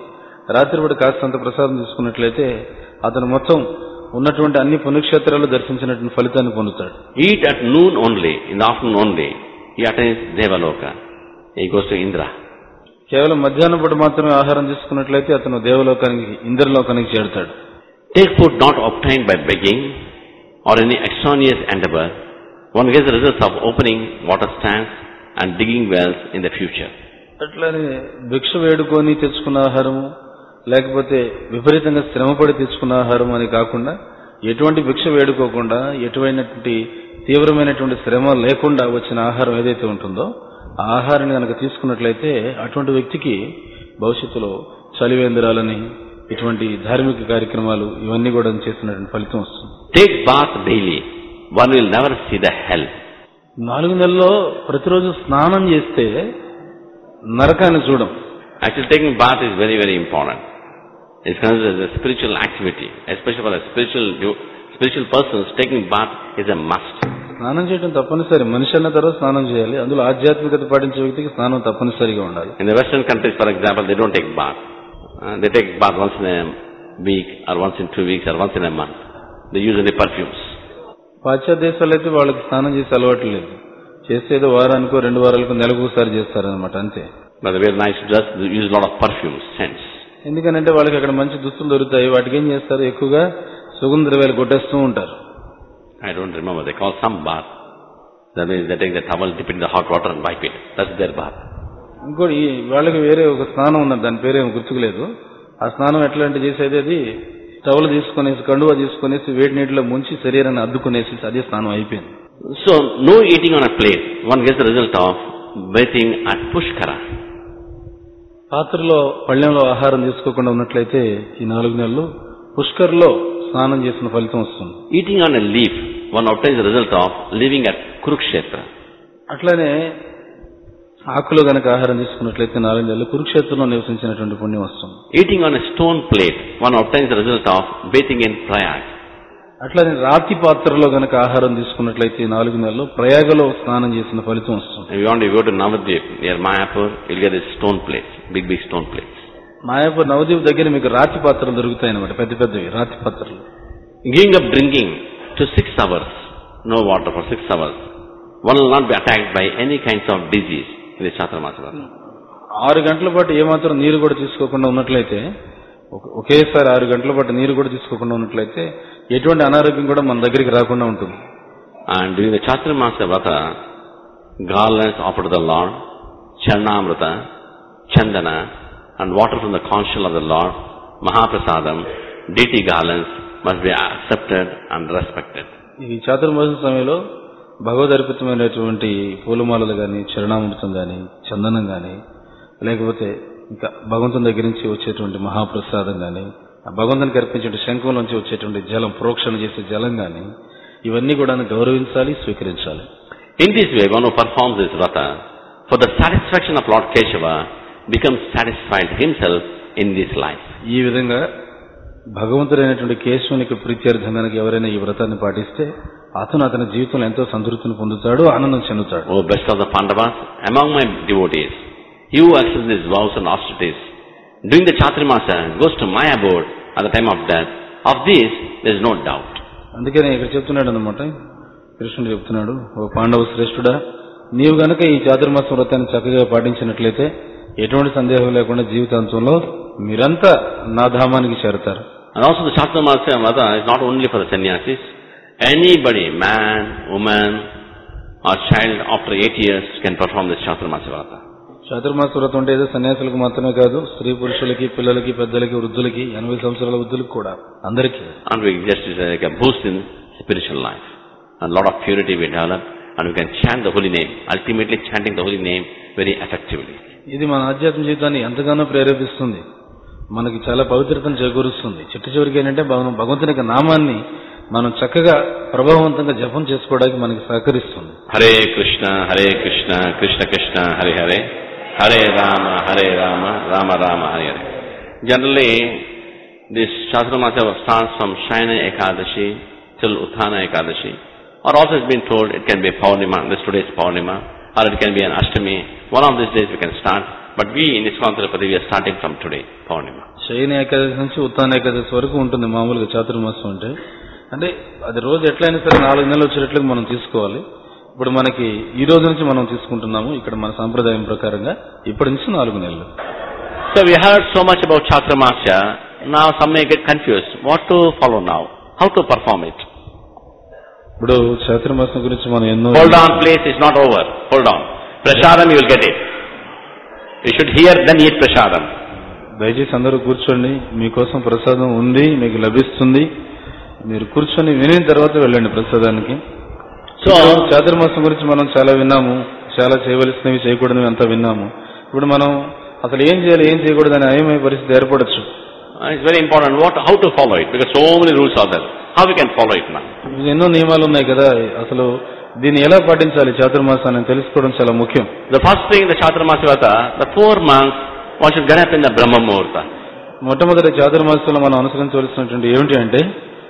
రాత్రిపూట కాస్తంత ప్రసాదం తీసుకున్నట్లయితే అతను మొత్తం ఉన్నటువంటి అన్ని పుణ్యక్షేత్రాలు దర్శించినటువంటి ఫలితాన్ని పొందుతాడు. Eat at noon only, in the afternoon only, he attains Devaloka. He goes to Indra. కేవలం మధ్యాహ్నం పూట మాత్రమే ఆహారం తీసుకున్నట్లయితే అతను దేవలోకానికి ఇంద్రలోకానికి చేరుతాడు. Take food not obtained by begging or any extraneous endeavor. One gets the results of opening water stands and digging wells in the future. అట్లానే భిక్ష వేడుకొని తెచ్చుకున్న ఆహారము, లేకపోతే విపరీతంగా శ్రమపడి తెచ్చుకున్న ఆహారం అని కాకుండా, ఎటువంటి భిక్ష వేడుకోకుండా, ఎటువంటి తీవ్రమైనటువంటి శ్రమ లేకుండా వచ్చిన ఆహారం ఏదైతే ఉంటుందో ఆ ఆహారాన్ని కనుక తీసుకున్నట్లయితే అటువంటి వ్యక్తికి భవిష్యత్తులో చలివేంద్రాలని, ఇటువంటి ధార్మిక కార్యక్రమాలు ఇవన్నీ కూడా చేసినటువంటి ఫలితం వస్తుంది. Take bath daily. One will never see the hell. 4 నెలల్లో ప్రతిరోజు స్నానం చేస్తే నరకాన్ని చూడం. Actually, taking bath is very, very important. It's considered as a spiritual activity, especially for a spiritual persons. Taking bath is a must. స్నానం చేయడం తప్పనిసరి. మనిషి అన్న తర్వాత స్నానం చేయాలి. అందులో ఆధ్యాత్మికత పాటించే వ్యక్తికి స్నానం తప్పనిసరిగా ఉండాలి. In the Western countries, for example, they don't take bath. They take bath once in a week, or once in 2 weeks, or once in a month. They use only perfumes. పాశ్చాత్య దేశాల్లో అయితే వాళ్ళకి స్నానం చేసే అలవాటు లేదు. చేసేదో వారానికో 2 వారాలకు నెలకు ఒకసారి చేస్తారనమాట, అంతే. But they wear nice dress, they use a lot of perfumes, scents. ఎందుకంటే వాళ్ళకి అక్కడ మంచి దుస్తులు దొరుకుతాయి. వాటికి ఏం చేస్తారు, ఎక్కువగా సుగంధ ద్రవ్యాలు కొట్టేస్తూ ఉంటారు. I don't remember. They call some bath. That means they take the towel, dip it in the hot water and wipe it. That's their bath. ఇంకోటి వాళ్ళకి వేరే ఒక స్నానం ఉన్నది, దాని పేరేమో గుర్తుకులేదు. ఆ స్నానం ఎట్లా అంటే చేసేది, అది టవల్ తీసుకునేసి, కండువా తీసుకునేసి వేడి నీటిలో ముంచి శరీరాన్ని అద్దుకునేసి అదే స్నానం అయిపోయింది. So, no eating on a plate. One gets the result of bathing at Pushkara. పాత్రలో, పళ్ళెంలో ఆహారం తీసుకోకుండా ఉన్నట్లయితే ఈ 4 నెలలు పుష్కర్లో స్నానం చేసిన ఫలితం వస్తుంది. Eating on a leaf, one obtains the result of living at Kurukshetra. అట్లానే ఆకులో గనక ఆహారం తీసుకున్నట్లయితే 4 నెలలు కురుక్షేత్రంలో నివసించినటువంటి పుణ్యం వస్తుంది. Eating on a stone plate, one obtains the result of bathing in Prayag. అట్లానే రాతి పాత్రలో గనక ఆహారం తీసుకున్నట్లయితే 4 నెలలు ప్రయాగలో స్నానం చేసిన ఫలితం వస్తుంది. If you want to go to Navadvip near Mayapur, you'll get a stone plates, big stone plates. Mayapur Navdeep దగ్గర మీకు రాతి పాత్రలు దొరుకుతాయి అన్నమాట, పెద్ద పెద్దవి రాతి పాత్రలు. Giving up drinking to 6 hours, no water for 6 hours, one will not be attacked by any kinds of disease in the Chaturmasya Vrata. 6 గంటల పాటు ఏమాత్రం నీరు కూడా తీసుకోకుండా ఉన్నట్లయితే, ఒకేసారి 6 గంటల పాటు నీరు కూడా తీసుకోకుండా ఉన్నట్లయితే ఎటువంటి అనారోగ్యం కూడా మన దగ్గరికి రాకుండా ఉంటుంది. And during the Chaturmasya Vrata, garlands offered to the Lord, Charnamrita, Chandana, and water from the conch shell of the Lord, Mahaprasadam, deity garlands must be accepted and respected. ఈ చాతుర్మాస సమయంలో భగవదర్పితమైనటువంటి పూలమాలలు గాని, చరణామృతం గాని, చందనం గాని, లేకపోతే ఇంకా భగవంతుని దగ్గర నుంచి వచ్చేటువంటి మహాప్రసాదం గాని, ఆ భగవంతునికి అర్పించే శంఖం నుంచి వచ్చేటువంటి జలం, ప్రోక్షణ చేసే జలం గాని, ఇవన్నీ కూడా గౌరవించాలి, స్వీకరించాలి. In this way, one who performs this vrata for the satisfaction of Lord Keshava becomes satisfied himself in this life. ఈ విధంగా భగవంతుడైనటువంటి కేశవునికి ప్రీత్యర్థంగా ఎవరైనా ఈ వ్రతాన్ని పాటిస్తే అతని జీవితంలో ఎంతో సంతృప్తిని పొందుతాడు, ఆనందం చెందుతాడు. O best of the Pandavas, among my devotees, he who accepts these vows and austerities during the Chaturmasa goes to my abode at the time of death. Of this, there is no doubt. అందుకనే ఇక్కడ చెప్తున్నాడు అన్నమాట, కృష్ణుడు చెప్తున్నాడు, ఓ పాండవ శ్రేష్ఠుడా, నీవు గనక ఈ చాతుర్మాస వ్రతాన్ని చక్కగా పాటించినట్లయితే ఎటువంటి సందేహం లేకుండా జీవితాంతంలో మీరంతా నా ధామానికి చేరతారు. And also the Chaturmasya Vrata is not only for the sannyasis. Anybody, man, woman or child after 8 years can perform this Chaturmasya Vrata. చాతుర్మాస వ్రతం అంటే ఏదో సన్యాసులకు మాత్రమే కాదు, స్త్రీ పురుషులకి, పిల్లలకి, పెద్దలకి, వృద్ధులకి, 80 సంవత్సరాల వృద్ధులకు కూడా, అందరికీ. And we just like a boost in spiritual life. A lot of purity we develop and we can chant the holy name, ultimately chanting the holy name very effectively. ఇది మన ఆధ్యాత్మిక జీవితాన్ని ఎంతగానో ప్రేరేపిస్తుంది, మనకి చాలా పవిత్రతను చేకూరుస్తుంది. చివరికి ఏంటంటే భగవంతుని యొక్క నామాన్ని మనం చక్కగా ప్రభావవంతంగా జపం చేసుకోవడానికి మనకి సహకరిస్తుంది. Hare Krishna Krishna Krishna Hare Hare, Hare Rama Rama Rama Hare Hare. Generally, this Chaturmasya starts from Shayana Ekadashi till Uthana Ekadashi, or also it's been told it can be Paurnima, this today's Paurnima, or it can be an Ashtami. One of these days we can start, But we in ISKCON Tirupati, we are starting from today, Purnima. శయన ఏకాదశి నుంచి ఉత్తాన ఏకాదశి వరకు ఉంటుంది మామూలుగా చాతుర్మాసం అంటే అది రోజు ఎట్లయినా సరే 4 నెలలు వచ్చేటట్లుగా మనం తీసుకోవాలి. ఇప్పుడు మనకి ఈ రోజు నుంచి మనం తీసుకుంటున్నాము ఇక్కడ మన సంప్రదాయం ప్రకారంగా ఇప్పటి నుంచి 4 నెలలు. So we heard so much about Chaturmasya. Now some may get confused. What to follow now? How to perform it? ఇప్పుడు చాతుర్మాసం గురించి మనం ఎన్నో. Hold on, please. It's not over. Hold on. Prasadam, you will get it. You should hear, then eat prasadam. దయచేసి అందరూ కూర్చోండి. మీకోసం ప్రసాదం ఉంది, మీకు లభిస్తుంది. మీరు కూర్చొని వినిన తర్వాత వెళ్ళండి ప్రసాదానికి. సో చాతుర్మాసం గురించి మనం చాలా విన్నాము, చాలా చేయవలసినవి చేయకూడనివి అంతా విన్నాము. ఇప్పుడు మనం అసలు ఏం చేయాలి, ఏం చేయకూడదు అనే అయమయ పరిస్థితి ఏర్పడచ్చు. It's very important how to follow it, because so many rules are there. How we can follow it now? ఎన్నో నియమాలు ఉన్నాయి కదా, అసలు దీన్ని ఎలా పాటించాలి చాతుర్మాసాన్ని తెలుసుకోవడం చాలా ముఖ్యం. The first thing in the Chaturmasya Vrata, the 4 months, one should get up in the Brahma Muhurta. మొట్టమొదటి చాతుర్మాసంలో మనం అనుసరించవలసినటువంటి ఏమిటి అంటే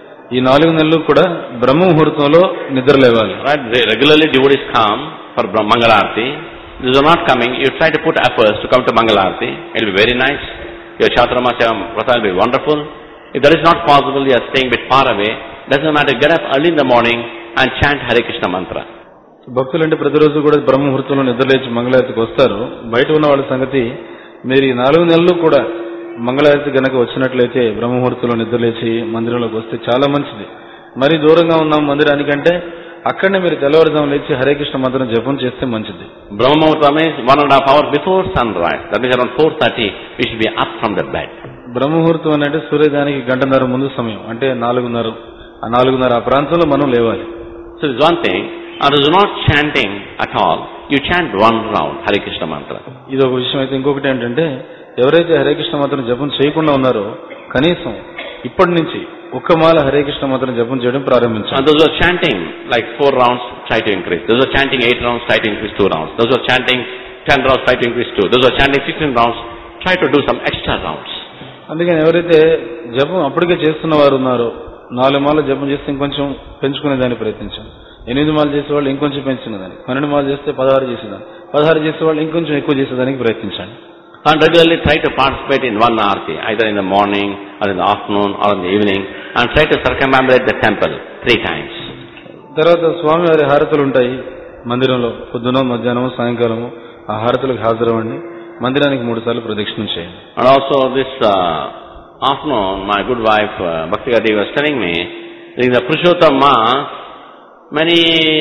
ఈ 4 నెలలు కూడా బ్రహ్మ ముహూర్తంలో నిద్ర లేవాలి. Right? Regularly devotees come for Mangalarti. These are not coming. You try to put efforts to come to Mangalarti. It will be very nice. Your Chaturmasya Vrata will be wonderful. If that is not possible, you are staying a bit far away. Doesn't matter. Get up early in the morning and chant Hare Krishna mantra. భక్తులంటే ప్రతిరోజు కూడా బ్రహ్మ ముహూర్తంలో నిద్రలేచి మంగళారతికి వస్తారు. బయట ఉన్న వాళ్ళ సంగతి మీరు ఈ 4 నెలలు కూడా మంగళారతి గనక వచ్చినట్లయితే బ్రహ్మ ముహూర్తంలో నిద్రలేచి మందిరంలోకి వస్తే చాలా మంచిది. మరి దూరంగా ఉన్నాం మందిరానికంటే అక్కడనే మీరు తెల్లవారుజాము లేచి హరే కృష్ణ మంత్రం జపం చేస్తే మంచిది. బ్రహ్మ ముహూర్తం means 1.5 hours before sunrise. That means around 4:30 we should be up from the bed. బ్రహ్మ ముహూర్తం అంటే సూర్యోదయానికి గంటన్నర ముందు సమయం, అంటే 4:30. ఆ 4:30 ఆ ప్రాంతంలో మనం లేవాలి. So this is one thing. And is not chanting at all. You chant 1 round Hare Krishna mantra. ఇది ఒక విషయం. అయితే ఇంకొకటి ఏంటంటే ఎవరైతే హరే కృష్ణ మంత్రం జపం చేయకుండా ఉన్నారో కనీసం ఇప్పటి నుంచి ఒక్క మాల హరే కృష్ణ మంత్రం జపం చేయడం ప్రారంభించాలి. And those are chanting like 4 rounds, try to increase. Those are chanting 8 rounds, try to increase 2 rounds. Those are chanting 10 rounds, try to increase 2. Those are chanting 16 rounds, try to do some extra rounds. అందుకని ఎవరైతే జపం అప్పటికే చేస్తున్న వారు ఉన్నారో 4 మాల జపం చేస్తే ఇంకొంచెం పెంచుకునే దాన్ని ప్రయత్నించాలి. 8 మాలు చేసేవాళ్ళు ఇంకొంచెం పెంచుకునేదాన్ని, 12 మాలు చేస్తే 16 చేసేదాన్ని, 16 చేసేవాళ్ళు ఇంకొంచెం ఎక్కువ చేసేదానికి ప్రయత్నించండి. And regularly try to participate in 1 arati, either in the morning or in the afternoon or in the evening, and try to circumambulate the temple 3 times. తర్వాత స్వామి వారి హారతులు ఉంటాయి మందిరంలో, పొద్దున మధ్యాహ్నం సాయంకాలము ఆ హారతులకు హాజరవ్వండి. మందిరానికి 3 సార్లు ప్రదక్షిణం చేయండి. And also this afternoon, my good wife Bhakti Devi was telling me, in the Purushottam Mass, many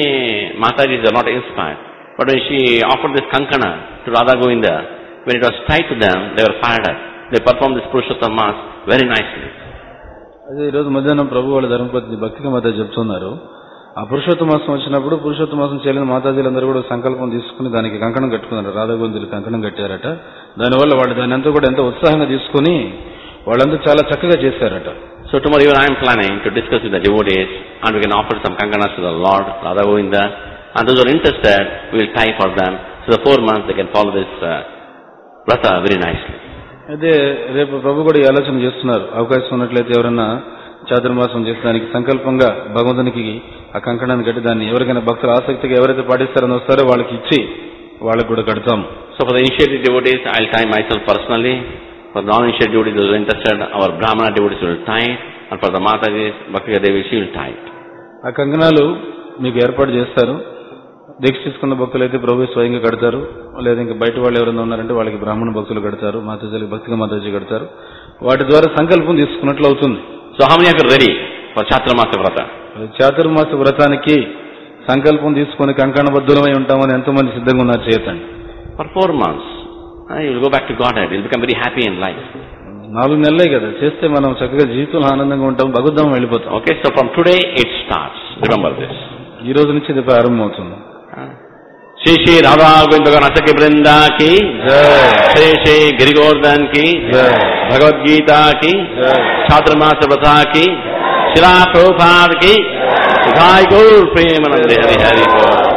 Matajis are not inspired. But when she offered this kankana to Radha Govinda, when it was tied to them, they were fired up. They performed this Purushottam Mass very nicely. అదే ఈరోజు మధ్యాహ్నం ప్రభు వాళ్ళ ధర్మపత్ని భక్తిగా మాత చెప్తున్నారు. ఆ పురుషోత్తమ మాసం వచ్చినప్పుడు పురుషోత్తమ మాసం చేయలేని మాతాజీలందరూ కూడా సంకల్పం తీసుకుని దానికి కంకణం కట్టుకున్నారు. రాధా గోవిందులు కంకణం కట్టారట. దానివల్ల వాళ్ళు దాని అంతా కూడా ఎంతో ఉత్సాహంగా తీసుకుని వాళ్ళంతా చాలా చక్కగా చేశారట. So tomorrow even I am planning to discuss with the devotees, and we can offer some kankanas to the Lord, Radha Govinda, and those who are interested, we will tie for them. So the 4 months they can follow this vrata very nicely. అయితే రేపు ప్రభు కూడా ఈ ఆలోచన చేస్తున్నారు. అవకాశం ఉన్నట్లయితే ఎవరన్నా చాతుర్మాసం చేసేదానికి సంకల్పంగా భగవంతునికి ఆ కంకణాన్ని కట్టి దాన్ని ఎవరికైనా భక్తులు ఆసక్తిగా ఎవరైతే పాటిస్తారని వస్తారో వాళ్ళకి ఇచ్చి వాళ్ళకి కూడా కడతాం. So for the initiated devotees, I will tie myself personally. For non-initiated devotees, those who are interested, our Brahmana devotees will tie it. And for the Matajis, Bhakti Devi, she will tie it. ఆ కంకణాలు మీకు ఏర్పాటు చేస్తారు. దీక్ష తీసుకున్న భక్తులు అయితే ప్రభు స్వయంగా కడతారు. లేదా ఇంకా బయట వాళ్ళు ఎవరైనా ఉన్నారంటే వాళ్ళకి బ్రాహ్మణ భక్తులు కడతారు, మాతాజీలకు భక్తిగా మాతాజీ కడతారు. వాటి ద్వారా సంకల్పం తీసుకున్నట్లు అవుతుంది. So how many are ready for Chaturmasa Vrata? చాతుర్మాస వ్రతానికి సంకల్పం తీసుకుని కంకణబద్ధులమై ఉంటామని ఎంతమంది సిద్ధంగా ఉన్నారు చేయతండి. For 4 months, you will go back to Godhead. You will become very happy in life. 4 నెలలే కదా చేస్తే మనం చక్కగా జీవితంలో ఆనందంగా ఉంటాం, భగవద్ధామం వెళ్ళిపోతాం. Okay, so from today it starts. Remember this. ఈ రోజు నుంచి ఇది ప్రారంభం అవుతుంది. श्री श्री राधा गोविंद नचके वृंदा की जय, श्री श्री गिरिगोवर्धन की जय, भगवद गीता की जय, छात्रमास व्रता की, शिला प्रभुपाद की, जय, गौर प्रेमानंद हरि हरि बोल.